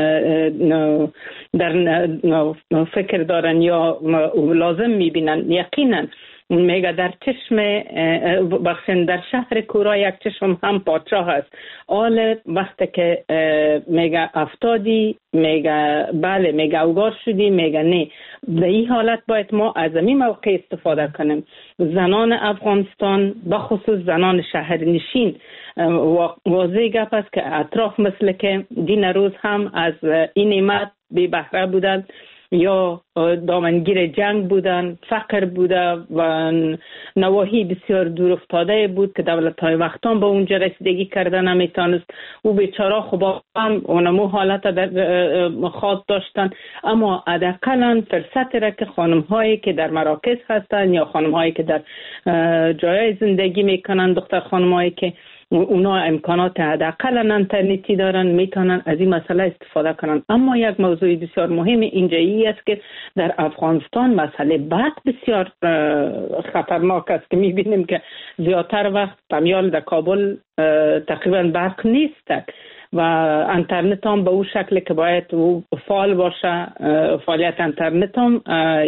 Speaker 8: در فکر دارن یا لازم می بینن. یقینا میگه در چشم بخشن در شهر کورا یک چشم هم پادشاه است. آل وقتی که میگه افتادی، میگه بله، میگه اوگار شدی، میگه نه. در این حالت باید ما از این موقع استفاده کنیم. زنان افغانستان بخصوص زنان شهرنشین واضح گپ است که اطراف مثل که دین روز هم از این نعمت بی بهره بودند یا دامنگیر جنگ بودن، فقر بوده و نواحی بسیار دور افتاده بود که دولت های وقتان به اونجا رسیدگی کرده نمیتونست. او بیچاره خب هم اونمو حالت در خاص داشتن، اما حداقل فرصت را که خانم هایی که در مراکز هستن یا خانم هایی که در جای زندگی میکنن، دختر خانم هایی که اونا امکانات حداقل اینترنتی دارن میتونن از این مسئله استفاده کنن. اما یک موضوع بسیار مهم اینجا ای است که در افغانستان مسئله بعد بسیار خطرناک است که میبینیم که زیادتر وقت پمیال در کابل تقریبا برق نیست و اینترنت هم به اون شکل که باید فعال باشه. فعالیت اینترنت هم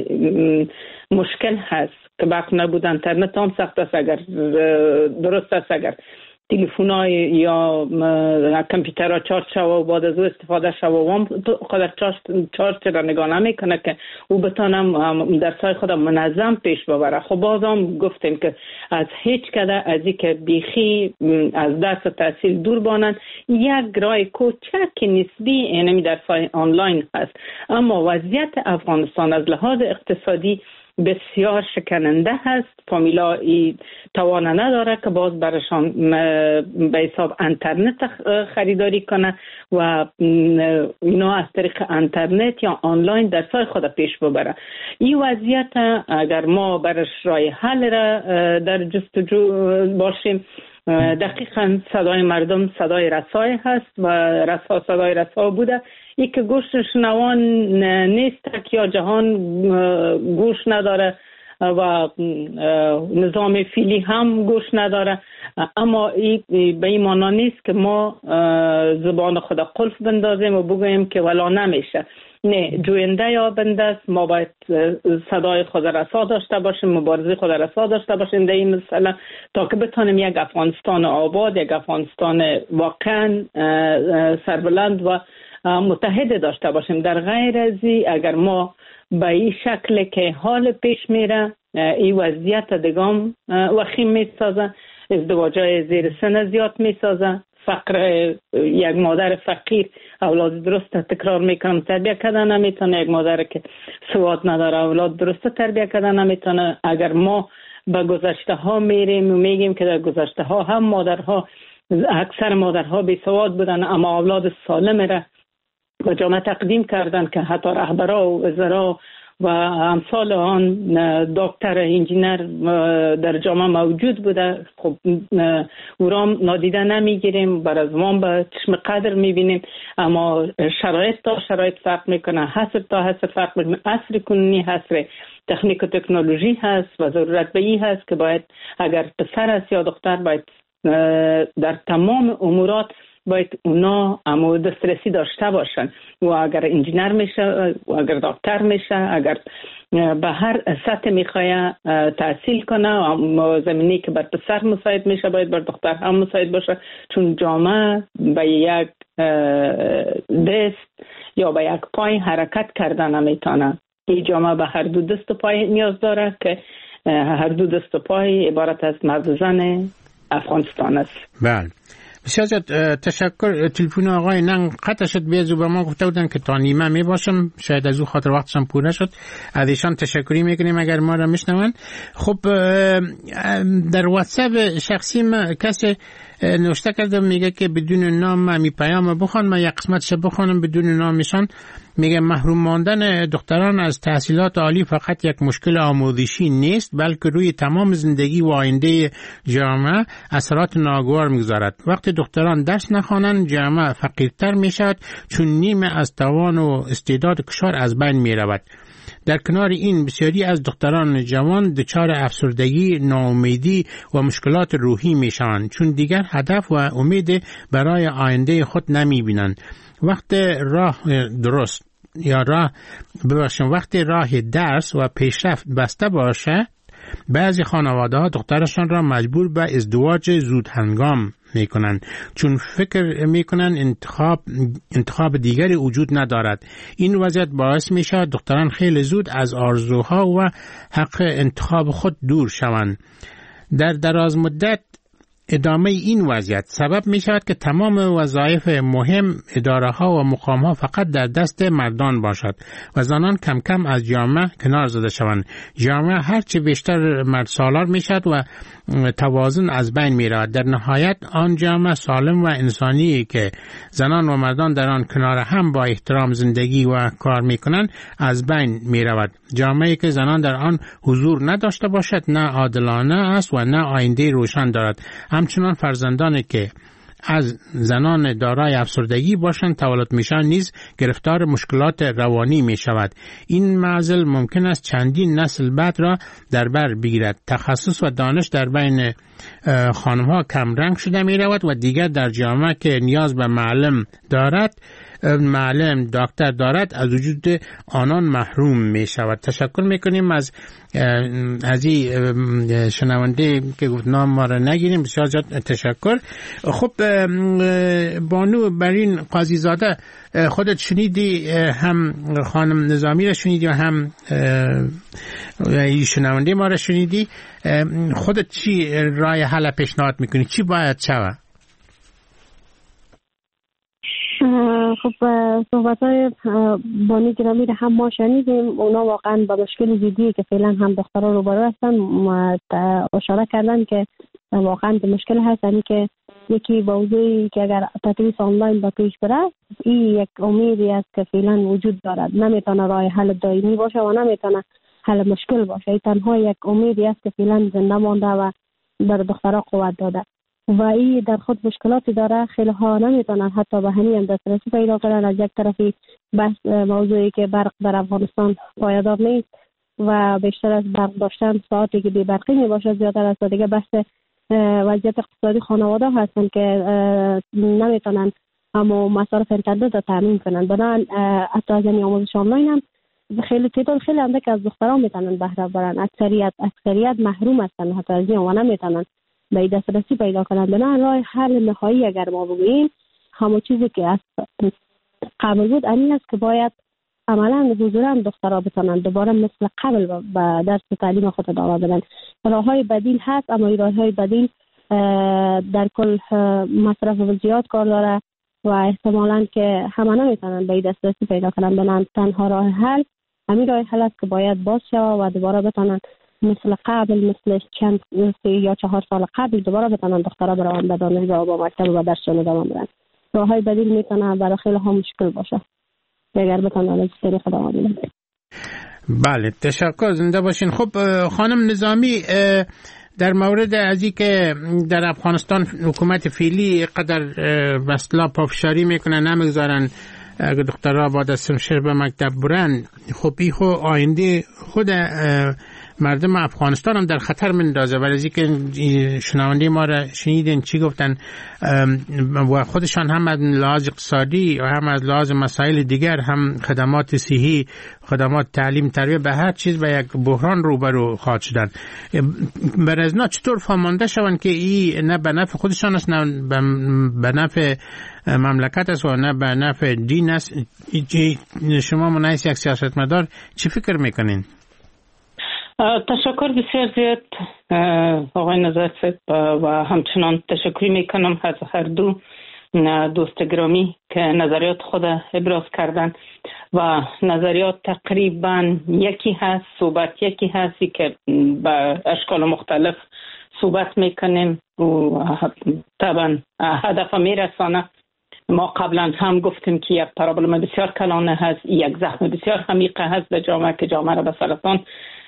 Speaker 8: مشکل هست که برق نبود اینترنت هم سخت است. اگر درست است اگر تلفن‌های یا کامپیوترها چارج شوه و بعد از او استفاده شوه و هم قدر چارج چارج را نگاه نمیکنه که او بتانم درسای خود منظم پیش ببره. خب بازم گفتیم که از هیچ کده از این که بیخی از درس و تحصیل دور بانن. یک راه کوچک نسبی اینمی درسای آنلاین هست، اما وضعیت افغانستان از لحاظ اقتصادی بسیار شکننده هست. فامیلا ای توان نداره که باز برشان به حساب انترنت خریداری کنه و اینا از طریق انترنت یا آنلاین درسای خود پیش ببره. این وضعیت اگر ما برش راه حل را در جستجو باشیم، دقیقاً صدای مردم صدای رسای هست و رسا صدای رسا بوده. ای که گوش شنوان نیست یا جهان گوش نداره و نظام فیلی هم گوش نداره، اما به این معنا نیست که ما زبان خود قلف بندازیم و بگوییم که ولا نمیشه. نه، جوینده یا بنده است. ما باید صدای خود رسا داشته باشیم، مبارزه خود رسا داشته باشیم در این مسئله تا که بتانیم یک افغانستان آباد، یک افغانستان واقعا سربلند و متحد داشته باشیم. در غیر از این اگر ما به این شکل که حال پیش میره این وضعیت دیگام وخیم میسازه، ازدواجای زیر سن زیاد میسازه، فقر، یک مادر فقیر اولاد درست تکرار میکنم تربیه کردن نمیتونه، یک مادر که سواد نداره اولاد درست تربیه کردن نمیتونه. اگر ما به گذشته ها میریم و میگیم که در گذشته ها هم مادرها، اکثر مادرها بی سواد بودن اما اولاد سالم را به جامعه تقدیم کردن که حتی رهبرا و وزرا و امثال آن دکتر انجینر در جامعه موجود بوده، خب او را نادیده نمیگیریم، بر از ما به چشم قدر میبینیم، اما شرایط تا شرایط فرق میکنه، حسب تا حسب فرق میکنه. عصر کنونی عصر تکنیک و تکنولوژی هست و ضرورت به این هست که باید اگر پسر است یا دختر باید در تمام امورات باید اونا امو دسترسی داشته باشن و اگر انجینر میشه و اگر دکتر میشه، اگر به هر سطح میخواه تحصیل کنه و زمینی که بر پسر مساعد میشه باید بر دختر هم مساعد باشه، چون جامعه به یک دست یا به یک پای حرکت کردن نمیتونه. این جامعه به هر دو دست و پای نیاز داره که هر دو دست و پای عبارت از مرد و زن افغانستان است.
Speaker 2: بله، بسیار تشکر. تلفن آقای ننگ قطع شد، بیازو به ما گفته بودن که تا نیمه می باشم، شاید از او خاطر وقتشم پوره شد. از ایشان تشکری میکنیم اگر ما را میشنون. خب در واتساپ شخصی ما کسی نوشته کردم میگه که بدون نام می پیام بخوان، من یک قسمتش بخوانم بدون نامشان. میگه محروم ماندن دختران از تحصیلات عالی فقط یک مشکل آموزشی نیست، بلکه روی تمام زندگی و آینده جامعه اثرات ناگوار میگذارد. وقتی دختران درس نخوانند جامعه فقیرتر میشود، چون نیمه از توان و استعداد کشور از بین میرود. در کنار این بسیاری از دختران جوان دچار افسردگی، ناامیدی و مشکلات روحی میشوند، چون دیگر هدف و امید برای آینده خود نمیبینند. وقت راه درست یا راه ببخشید وقتی راه درس و پیشرفت بسته باشه، بعضی خانواده ها دخترشان را مجبور به ازدواج زود هنگام میکنند، چون فکر میکنند انتخاب انتخاب دیگری وجود ندارد. این وضعیت باعث میشه دختران خیلی زود از آرزوها و حق انتخاب خود دور شوند. در دراز مدت ادامه این وضعیت سبب می شود که تمام وظایف مهم، اداره ها و مقام ها فقط در دست مردان باشد و زنان کم کم از جامعه کنار زده شوند. جامعه هرچه بیشتر مرد سالار می شود و توازن از بین می رود. در نهایت آن جامعه سالم و انسانی که زنان و مردان در آن کنار هم با احترام زندگی و کار می کنند از بین می رود. جامعه که زنان در آن حضور نداشته باشد نه عادلانه است و نه آینده روشن دارد. همچنان فرزندانی که از زنان دارای افسردگی باشند تولد میشن نیز گرفتار مشکلات روانی می شود. این معضل ممکن است چندین نسل بعد را در بر بگیرد. تخصص و دانش در بین خانم ها کم رنگ شده می رود و دیگر در جامعه که نیاز به معلم دارد معلم دکتر دارد از وجود آنان محروم می شود. تشکر می کنیم از از این شنونده که گفت نام ما را نگیریم. بسیار زیاد تشکر. خب بانو برین قاضی زاده، خودت شنیدی، هم خانم نظامی را شنیدی و هم این شنونده ما را شنیدی. خودت چی رای حل پیشنهاد میکنی؟ چی باید شود؟
Speaker 7: خب صحبت های بانی گرامی رو هم ما شنیدیم. اونا واقعا با مشکل جدی که فعلا هم دختران روبرو هستن اشاره کردن که واقعا به مشکل هست، یعنی که یکی موضوعی که اگر تدریس آنلاین با پیش بره، این یک امیدی است که فعلا وجود دارد، نمیتونه راه حل دائمی باشه و نمیتونه حل مشکل باشه. این تنها یک امیدی است که فعلا زنده مانده و بر دخترها قوت داده. و این در خود مشکلاتی داره. خیلی ها نمیتونن حتی به همین دسترسی پیدا کنن. از یک طرفی بحث موضوعی که برق در افغانستان پایدار نیست و بیشتر از برق داشتن ساعتی که بی برقی می باشه زیادتر از دیگه بحث وضعیت اقتصادی خانواده هستن که نمیتونن اما مصارف اینترنت رو تامین کنن. بنابراین حتی از این آموزش آنلاین هم خیلی تعداد خیلی اندک از دختران میتونن بهره برن. اکثریت اکثریت محروم هستن حتی از این و نمیتونن به دسترسی پیدا کنن. بنابراین راه حل نهایی اگر ما بگوییم همون چیزی که از قبل بود این است که باید عملا حضوراً دخترها بتونن دوباره مثل قبل به درس تعلیم خود ادامه بدن. راههای بدیل هست اما این راههای بدیل در کل مصرف زیاد کار داره و احتمالاً که همه نمیتونن به دسترسی پیدا کنن. بنابراین تنها راه حل همین راه حل است که باید باز شود و دوباره بتونن مثل قبل مثل چند سه یا چهار سال قبل دوباره بتونن دخترها بروند به دانشگاه و با مکتب و درسشون ادامه بدن. راههای بدیل میتونه برای خیلی ها مشکل باشه اگر بتونن از طریق ادامه بدن.
Speaker 2: بله تشکر، زنده باشین. خب خانم نظامی، در مورد از این که در افغانستان حکومت فعلی قدر بسلا پافشاری میکنن نمیگذارن اگر دخترها با دستم شهر به مکتب برن، خب این خو آینده خود مردم افغانستان هم در خطر مندازه. ولی از این که شنونده ما را شنیدین چی گفتن و خودشان هم از لحاظ اقتصادی و هم از لحاظ مسائل دیگر هم خدمات صحی، خدمات تعلیم، تربیت به هر چیز به یک بحران روبرو خواهد شدن. برای از نا چطور فهمانده شوند که این نه به نفع خودشان است نه به نفع مملکت است و نه به نفع دین است؟ شما منایس یک سیاستمدار چی فکر میکنین؟
Speaker 8: تشکر بسیار زیاد آقای نظر صاحب و همچنان تشکر میکنم از هر دو دوست گرامی که نظریات خود ابراز کردن و نظریات تقریبا یکی هست، صحبت یکی هستی که به اشکال مختلف صحبت میکنیم و طبعا هدف میرسانه. ما قبلا هم گفتیم که یک پرابلم بسیار کلانه هست، یک زخم بسیار عمیق هست به جامعه که جامعه را به سرطان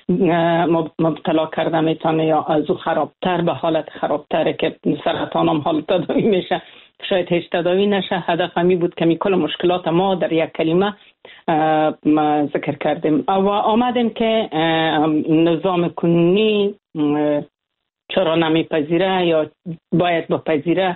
Speaker 8: مبتلا کرده میتونه یا از او خرابتر به حالت خرابتره که سرطان هم حالت تداوی میشه، شاید هیچ تداوی نشه. هدف همی بود که می کل مشکلات ما در یک کلمه ذکر کردیم و آمدیم که نظام کنونی چرا نمیپذیره یا باید بپذیره،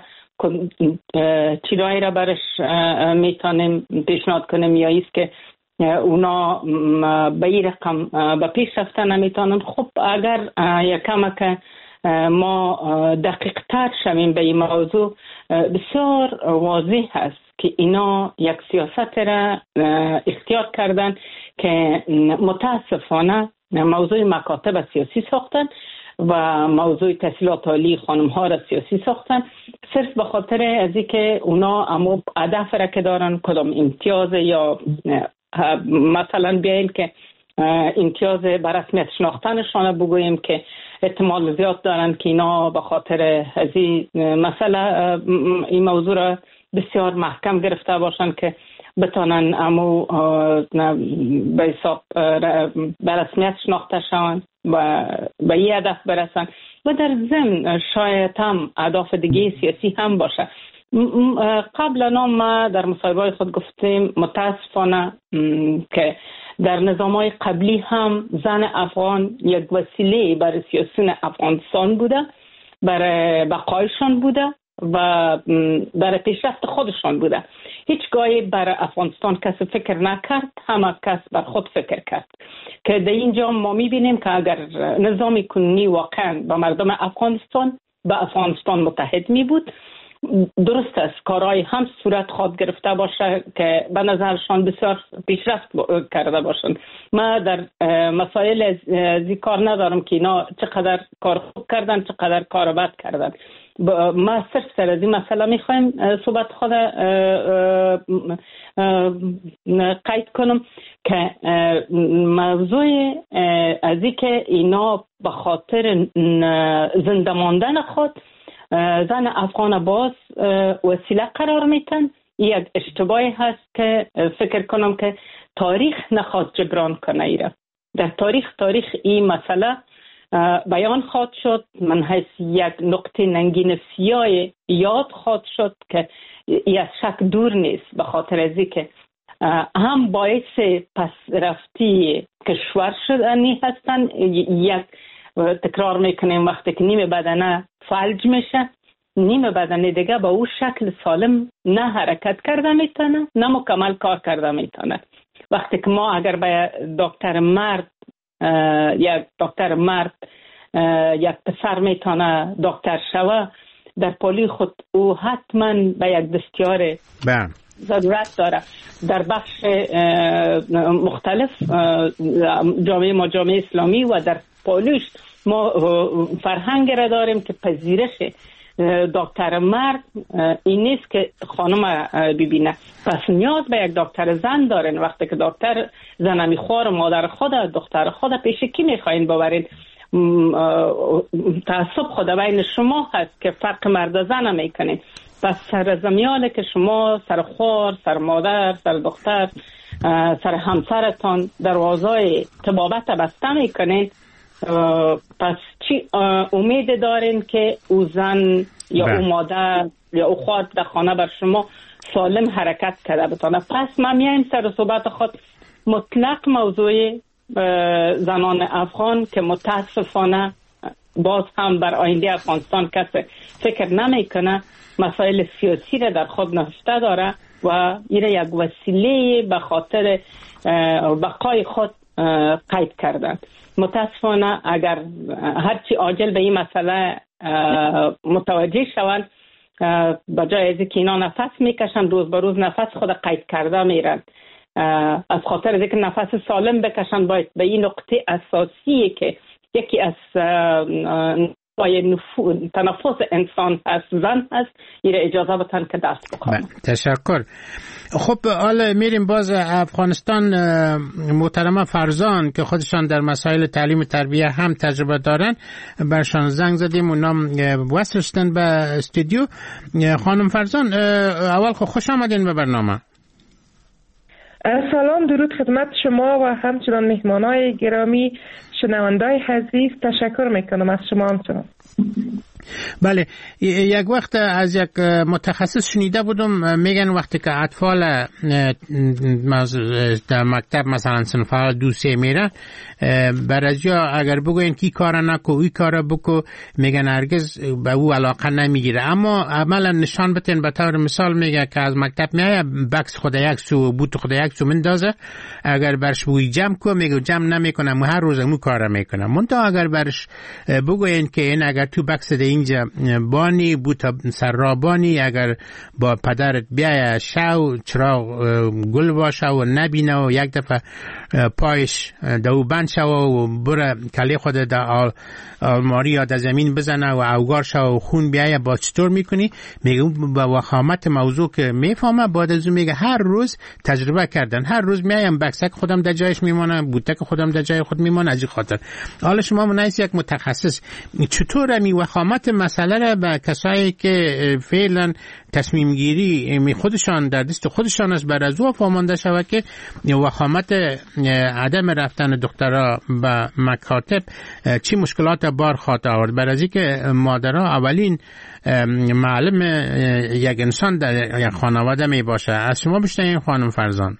Speaker 8: چی رای را برش میتونیم پیشنهاد کنیم یا ایست که اونا به این رقم به پیش رفتن نمیتونن. خب اگر یکم که ما دقیق تر شویم به این موضوع بسیار واضح هست که اینا یک سیاست را اختیار کردن که متاسفانه موضوع مکاتب سیاسی ساختن و موضوع تحصیلات عالی خانم ها را سیاسی ساختن صرف به خاطر از اینکه اونا امو هدف را که دارن کدام امتیاز یا مثلا بیاییم که امتیاز به رسمیت شناختنشان بگوییم که احتمال زیاد دارن که اینا به خاطر از این مسئله این موضوع را بسیار محکم گرفته باشن که بتانن امو به حساب به رسمیت شناخته شوند و به این هدف برسن و در ضمن شاید هم اهداف دیگه سیاسی هم باشه. قبلا ما در مصاحبه‌های خود گفتیم متاسفانه که در نظام‌های قبلی هم زن افغان یک وسیله برای سیاسیون افغانستان بوده، برای بقایشان بوده و برای پیشرفت خودشان بوده. هیچگاهی برای افغانستان کسی فکر نکرد، همه کس بر خود فکر کرد که در اینجا ما می‌بینیم که اگر نظام کنونی واقعا با مردم افغانستان به افغانستان متحد می بود، درست است کارهای هم صورت خواد گرفته باشه که به نظرشان بسیار پیشرفت کرده باشند. ما در مسائل از این کار ندارم که اینا چقدر کار خوب کردن چقدر کار بد کردن. ما صرف سر از این مسئله میخوایم صحبت خود قید کنم که موضوع از این که اینا به خاطر زنده ماندن خود زن افغان باز وسیله قرار میتن. یک اشتباهی هست که فکر کنم که تاریخ نخواد جبران کنه ایره. در تاریخ تاریخ این مسئله بیان خواهد شد، من حیث یک نقطه ننگین سیاه یاد خواهد شد که ای از شک دور نیست، به خاطر از که هم باعث پس رفتی کشور شدنی هستن. یک تکرار میکنیم وقتی که نیم بدنه فلج میشه، نیم بدنه دیگه با او شکل سالم نه حرکت کرده میتونه نه مکمل کار کرده میتونه. وقتی که ما اگر به دکتر مرد یک دکتر مرد یک پسر میتونه دکتر شوه، در پولی خود او حتما به یک دستیار ضرورت داره. در بخش مختلف جامعه ما جامعه اسلامی و در پولیش ما فرهنگ را داریم که پذیرش دکتر مرد این نیست که خانم ببینه، پس نیاز به یک دکتر زن دارین. وقتی که دکتر زن میخوار مادر خود دختر خود پیش کی میخواین ببرین؟ تعصب خود بین شما هست که فرق مرد و زن میکنین. پس سر زمیاله که شما سر خوار، سر مادر، سر دختر، سر همسرتان دروازای طبابت بسته میکنین، پس چی امید دارین که او زن یا او مادر یا او خواهد در خانه بر شما سالم حرکت کرده بتانه؟ پس ما میایم سر صحبت خود مطلق موضوع زنان افغان که متاسفانه باز هم بر آینده افغانستان کسی فکر نمیکنه، مسائل سیاسی را در خود نهفته داره و این یک وسیله به خاطر بقای خود قید کردن. متاسفانه اگر هرچی عاجل به این مسئله متوجه شوند، بجای از اینکه اینا نفس میکشن روز به روز نفس خود قید کرده میرن. از خاطر اینکه نفس سالم بکشن باید به این نقطه اساسی که یکی از تنفس انسان هست زن هست، این اجازه بتن که دست بکنن.
Speaker 2: تشکر. خب حالا میریم باز افغانستان. محترمه فرزان که خودشان در مسائل تعلیم و تربیه هم تجربه دارن، برشان زنگ زدیم و نام وصل شدن به استودیو. خانم فرزان اول خب خوش آمدین به برنامه.
Speaker 9: سلام، درود خدمت شما و همچنان مهمانای گرامی، شنوندای عزیز. تشکر میکنم از شما همچنان.
Speaker 2: بله، یک وقت از یک متخصص شنیده بودم میگن وقتی که اطفال در مکتب مثلا صنف اول دو سه میرن، برازیا اگر بگوین کی کار نکو ای کار بکو میگن هرگز به او علاقه نمیگیره، اما عملا نشان بتین به طور مثال میگه که از مکتب میایه بکس خود یک سو بوت خود یک سو مندازه، اگر برش بوی جمع کو میگه جمع نمیکنه، مو هر روز مو کار میکنه. منتها اگر برش بگوین که این اگر تو بکس ده اینجا بانی بوت سرابانی، اگر با پدرت بیای شو چراغ گل باشه و نبینه و یک دفعه پایش دو بند شو و بره کلی خود در آلماری یا در زمین بزنه و اوگار شو و خون بیای، با چطور میکنی؟ میگه با وخامت موضوع که میفهمه بعد از اون میگه هر روز تجربه کردن، هر روز میایم بکسک خودم در جایش میمونه، بوتک خودم در جای خود میمونه. از این خاطر حالا شما منایس یک متخصص چطور می وخامت مسئله را به کسایی که فعلا تصمیم گیری می خودشان در دست خودشان است بر از او فهمانده شود که وخامت عدم رفتن دخترها به مکاتب چی مشکلات بار خواهد آورد؟ بر از اینکه مادرها اولین معلم یک انسان در یک خانواده می باشه. از شما بشنویم خانم فرزان.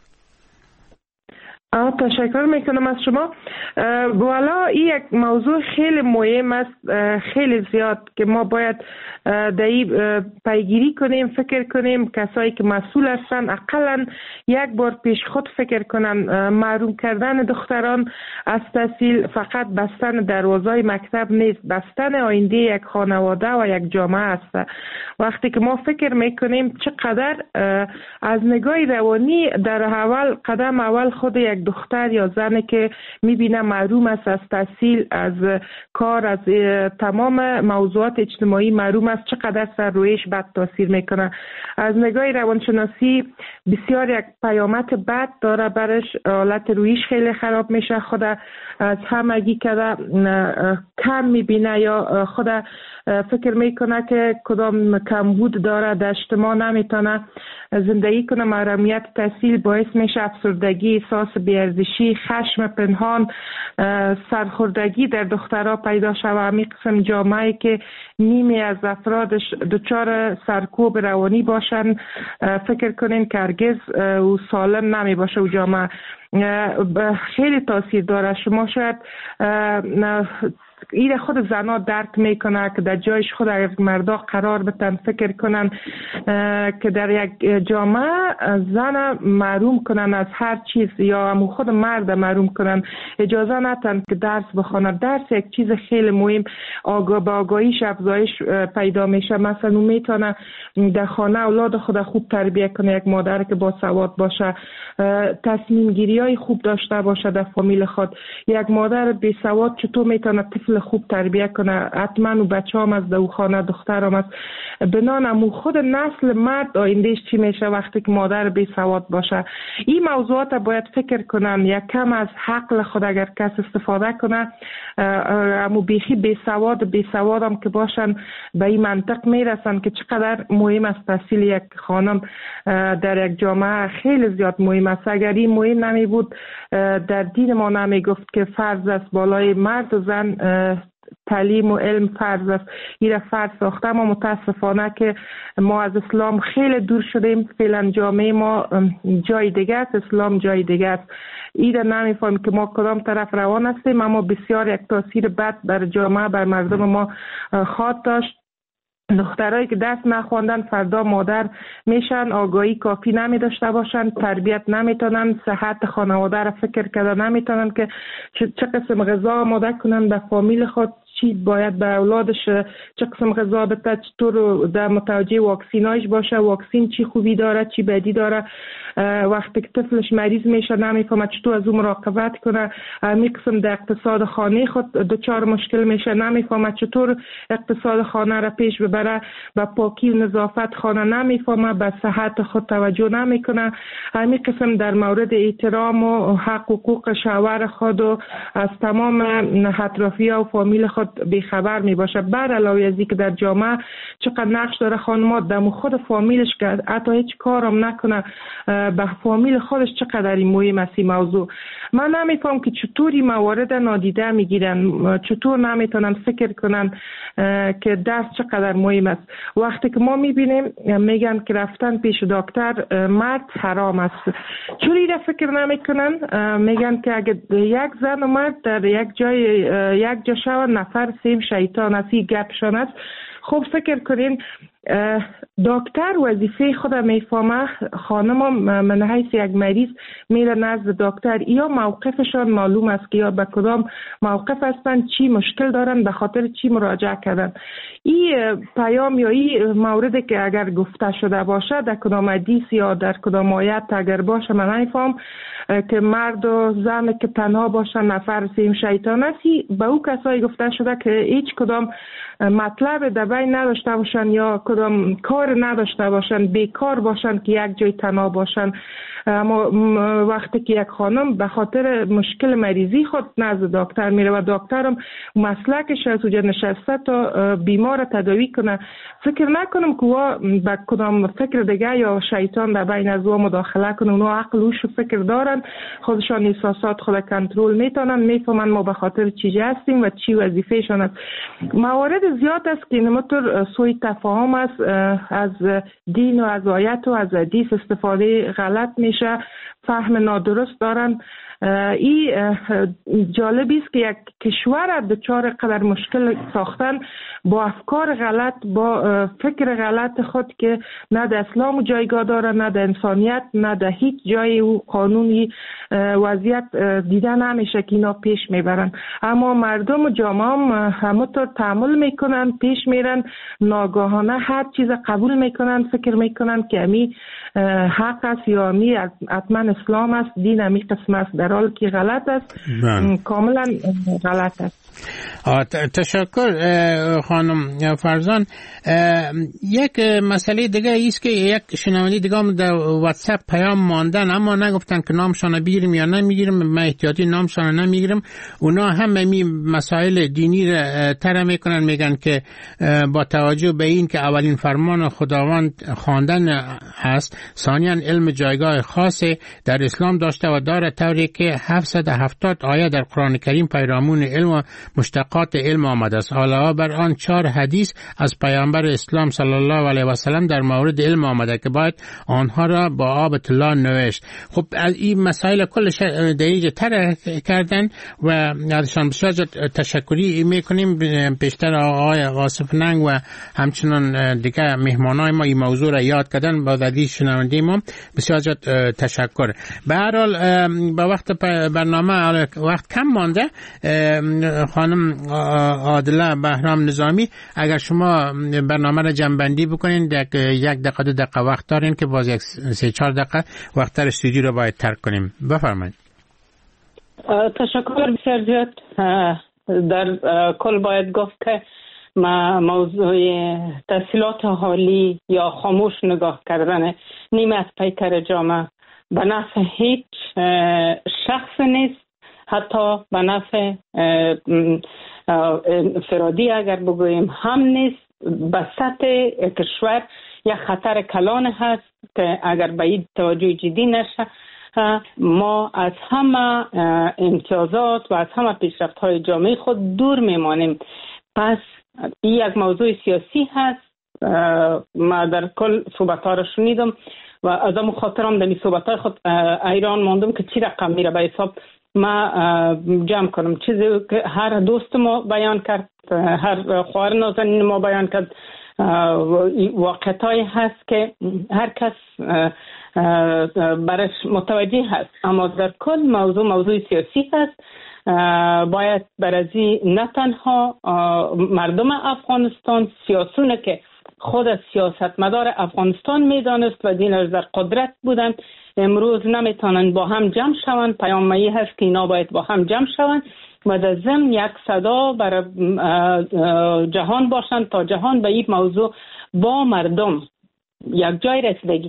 Speaker 9: تشکر میکنم از شما. والا این یک موضوع خیلی مهم است، خیلی زیاد که ما باید در این پیگیری کنیم، فکر کنیم. کسایی که مسئول هستن اقلا یک بار پیش خود فکر کنن. محروم کردن دختران از تحصیل فقط بستن دروازهای مکتب نیست، بستن آینده یک خانواده و یک جامعه است. وقتی که ما فکر میکنیم چقدر از نگاه روانی در اول قدم اول خود یک دختر یا زنی که میبینه محروم است از تحصیل، از کار، از تمام موضوعات اجتماعی محروم است، چقدر سر رویش بد تاثیر میکنه. از نگاه روانشناسی بسیار یک پیامد بد داره برش، حالت رویش خیلی خراب میشه، خود از همگی کده کم میبینه یا خود فکر میکنه که کدام کمبود داره، در اجتماع نمیتونه زندگی کنه. محرومیت تحصیل باعث میشه افسردگی، احساس بی‌ارزشی، خشم پنهان، سرخوردگی در دخترها پیدا شود. همین قسم جامعه که نیمی از افرادش دچار سرکوب روانی باشن، فکر کنین که هرگز او سالم نمی باشه و جامعه خیلی تاثیر داره. شما شاید این خود زنا درک میکنه که در جایش خود اگر مردا قرار بتن فکر کنن که در یک جامعه زن محروم کنن از هر چیز یا همون خود مرد محروم کنن، اجازه ندن که درس بخونه. درس یک چیز خیلی مهم، آگاه با آگاهیش افزایش پیدا میشه. مثلا میتونه در خانه اولاد خود خوب تربیت کنه، یک مادر که با سواد باشه، تصمیم گیری های خوب داشته باشه در فامیل خود. یک مادر بی سواد چطور میتونه طفل خوب تربیت کنه؟ حتما و بچه هم از دو خانه دختر هم است. بنان امو خود نسل مرد آیندهش چی میشه وقتی که مادر بی سواد باشه؟ این موضوعات باید فکر کنن. یک کم از حق خود اگر کس استفاده کنه، امو بیخی بی سواد بی سواد هم که باشن به این منطق میرسن که چقدر مهم است تحصیل یک خانم در یک جامعه. خیلی زیاد مهم است. اگر این مهم نمی بود در دین ما نمی گفت که فرض است بالای مرد و زن تعلیم و علم فرض است. این فرض ساخته، ما متاسفانه که ما از اسلام خیلی دور شدیم. فعلا جامعه ما جای دیگه است، اسلام جای دیگه است. این نمیفهمیم که ما کدام طرف روان هستیم، اما بسیار یک تاثیر بد بر جامعه، بر مردم ما خواهد داشت. دخترایی که دست نخواندن فردا مادر میشن، آگاهی کافی نمی داشته باشن، تربیت نمیتونن، صحت خانواده را فکر کرده نمیتونن که چه قسم غذا آماده کنن به فامیل خود، چی باید به اولادش چه قسم غذا بده، چطور در متوجه واکسینایش باشه، واکسین چی خوبی داره چی بدی داره. وقتی که طفلش مریض میشه نمیفهمه چطور از اون مراقبت کنه. می قسم در اقتصاد خانه خود دچار مشکل میشه، نمیفهمه چطور اقتصاد خانه را پیش ببره. به پاکی و نظافت خانه نمیفهمه، به صحت خود توجه نمیکنه. همین قسم در مورد احترام و حق و حقوق شوهر خود و از تمام اطرافیان و فامیل خود بیخبر می باشه. بر علاوه از اینکه در جامعه چقدر نقش داره خانمات در خود فامیلش که حتی هیچ کارم نکنه به فامیل خودش چقدر این مهم است این موضوع. من نمیفهم که چطور این موارد نادیده میگیرن، چطور نمیتونن فکر کنن که درس چقدر مهم است. وقتی که ما میبینیم میگن که رفتن پیش دکتر مرد حرام است، چون اینا فکر نمیکنن. میگن که اگه یک زن و مرد در یک جای یک جا شون نفر سیم شیطان است. این گپشان است. خب فکر کنین دکتر وظیفه خود میفهمه، خانم من حیث یک مریض میره نزد دکتر، یا موقفشان معلوم است که یا به کدام موقف هستن، چی مشکل دارن، به خاطر چی مراجعه کردن. این پیام یا این موردی که اگر گفته شده باشه در کدام حدیث یا در کدام آیت اگر باشه من نمیفهم که مرد و زن که تنها باشن نفر سیم شیطان است. به او کسایی گفته شده که هیچ کدام مطلب در بین نداشته باشن یا کدام کار نداشته باشن، بیکار باشن که یک جای تنها باشن. اما وقتی که یک خانم به خاطر مشکل مریضی خود نزد دکتر میره و دکترم مسلکش از اونجا نشسته تا بیمار تداوی کنه، فکر نکنم که او به کدام فکر دیگه یا شیطان در بین از او مداخله کنه. اونا عقل وش فکر دارن، خودشان احساسات خود کنترل میتونن، میفهمن ما به خاطر چی هستیم و چی وظیفهشان است. موارد زیاد است که اینطور سوء تفاهم است، از دین و از آیت و از حدیث استفاده غلط میشه، فهم نادرست دارن. این جالبی است که یک کشور دچار قدر مشکل ساختن با افکار غلط، با فکر غلط خود که نه در اسلام جایگاه داره، نه در انسانیت، نه در هیچ جای و قانونی وضعیت دیده نمیشه که اینا پیش میبرن. اما مردم و جامعه هم همونطور تعامل میکنن، پیش میرن، ناگاهانه هر چیز قبول میکنن، فکر میکنن که امی حق است یا امی حتما اسلام است، دین امی قسم است، در حال که غلط است. من. کاملا غلط است.
Speaker 2: تشکر خانم فرزان. یک مسئله دیگه ایست که یک شنونده دیگه هم در واتساپ پیام ماندن اما نگفتن که نامشان بگیریم یا نمیگیریم. من احتیاطی نامشان نمیگیرم. اونا هم می مسائل دینی را طرح میکنن، میگن که با توجه به این که اولین فرمان خداوند خواندن است، ثانیاً علم جایگاه خاص، در اسلام داشته و داره، طوری که هفتصد و هفتاد آیه در قرآن کریم پیرامون علم و مشتقات علم آمده است. علاوه بر آن چهار حدیث از پیامبر اسلام صلی الله علیه و سلم در مورد علم آمده که باید آنها را با آب طلا نوشت. خب از این مسائل کلش دریج تر کردن و ازشان بسیار تشکری میکنیم. پیشتر آقای آصف ننگ و همچنان دیگه مهمانای ما این موضوع را یاد کردن، با ودی شنونده ما بسیار تشکر. به هر حال با وقت برنامه وقت کم مانده، خانم عادله بهرام نظامی اگر شما برنامه را جمع‌بندی بکنین، یک دقیقه دو دقیقه وقت دارین که باز یک سه چهار دقیقه وقت در استودیو را باید ترک کنیم. بفرمایید.
Speaker 8: تشکر بسیار زیاد. در کل باید گفت که ما موضوع تحصیلات حالی یا خاموش نگاه کردن نیمه از پیکر جامعه به نفع هیچ شخص نیست، حتی به نفع فرادی اگر بگوییم هم نیست. به سطح کشور یک خطر کلان هست که اگر به این توجه جدی نشه ما از همه امتیازات و از همه پیشرفت های جامعه خود دور میمانیم. پس این یک موضوع سیاسی هست. ما در کل صحبت ها را شنیدم و از اون خاطرم در این صحبت های خود ایران ماندم که چی رقم میره به حساب ما جمع کنم. چیزی که هر دوست ما بیان کرد، هر خواهر نازنین ما بیان کرد، واقعیتایی هست که هر کس برش متوجه هست. اما در کل موضوع موضوع سیاسی هست. باید برازی نه تنها مردم افغانستان، سیاسونه که خود سیاستمدار افغانستان میدانست و دینش در قدرت بودن، امروز نمیتونن با هم جمع شوند. پیامایی هست که اینا باید با هم جمع شوند و در ضمن یک صدا برای جهان باشند تا جهان به این موضوع با مردم یک جای رسیدگی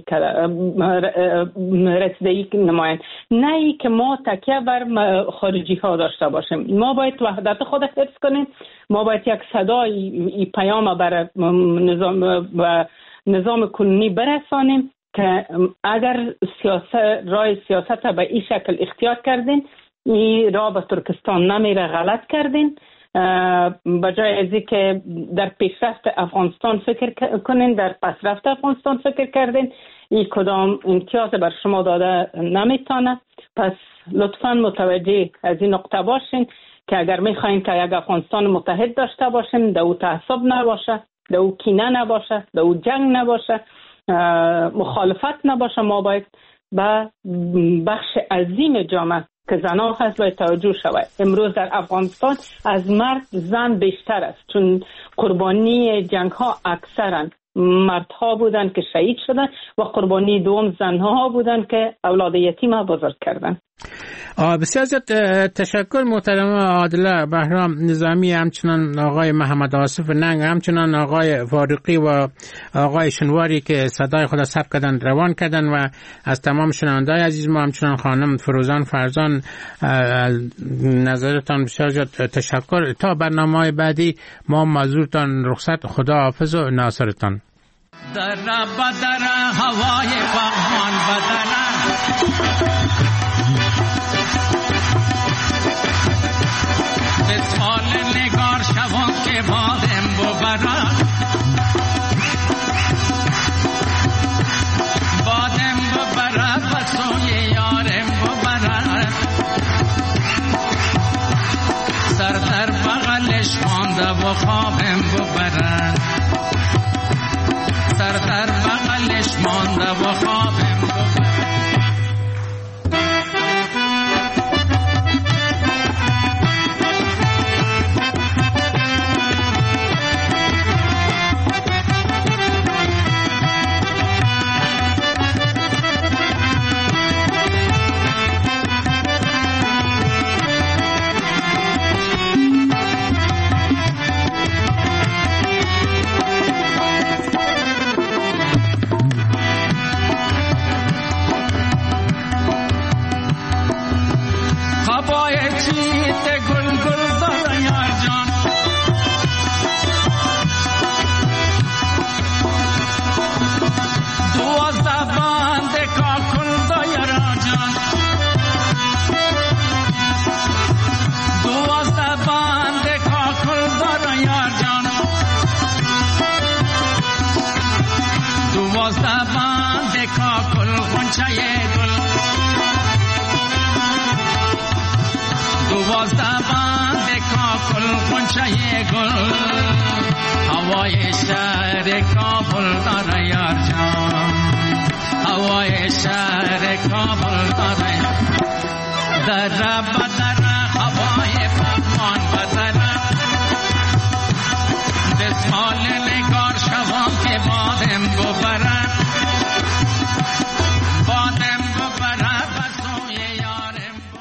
Speaker 8: رسیدگی نمایند، نه ای که ما تکیه بر خارجی ها داشته باشیم. ما باید وحدت خود حفظ کنیم. ما باید یک صدای پیام بر نظام و نظام کنونی برسانیم که اگر سیاست رای سیاست به این شکل اختیار کردین، این را به ترکستان نمیره، غلط کردین. بجای ازی که در پیشرفت افغانستان فکر کنین، در پسرفت افغانستان فکر کردین، این کدام امتیاز بر شما داده نمیتونه. پس لطفاً متوجه از این نقطه باشین که اگر میخواین که یک افغانستان متحد داشته باشیم، در او تعصب نباشه، در او کینه نباشه، در او جنگ نباشه، مخالفت نباشه، ما باید به بخش عظیم جامعه که زنان هست باید توجه شود. امروز در افغانستان از مرد زن بیشتر است، چون قربانی جنگ ها اکثرا مردها بودن که شهید شدن و قربانی دوم زنها بودن که اولاد یتیم بزرگ کردن.
Speaker 2: بسیار زیاد تشکر محترم عادله بهرام نظامی، همچنان آقای محمد آصف ننگ، همچنان آقای فاروقی و آقای شنواری که صدای خود ثبت کردن روان کردن و از تمام شنوندگان عزیز ما، همچنان خانم فروزان فرزان، نظرتان بسیار زیاد تشکر. تا برنامه‌های بعدی ما معذورتان رخصت، خدا حافظ و ناصرتان. در بدر هوای بهمان بدر بسال نگار شوان که بادم ببرد، بادم ببرد و سوی یارم ببرد، سر در بغلش مانده و خوابم ببرد، سر در بغلش مانده و خوابم ببرد. دوازده بند کاکل دایرا جان،
Speaker 10: دوازده بند کاکل خونچه گل هوای شهر کابل داره یار جان هوای شهر کابل داره در بدر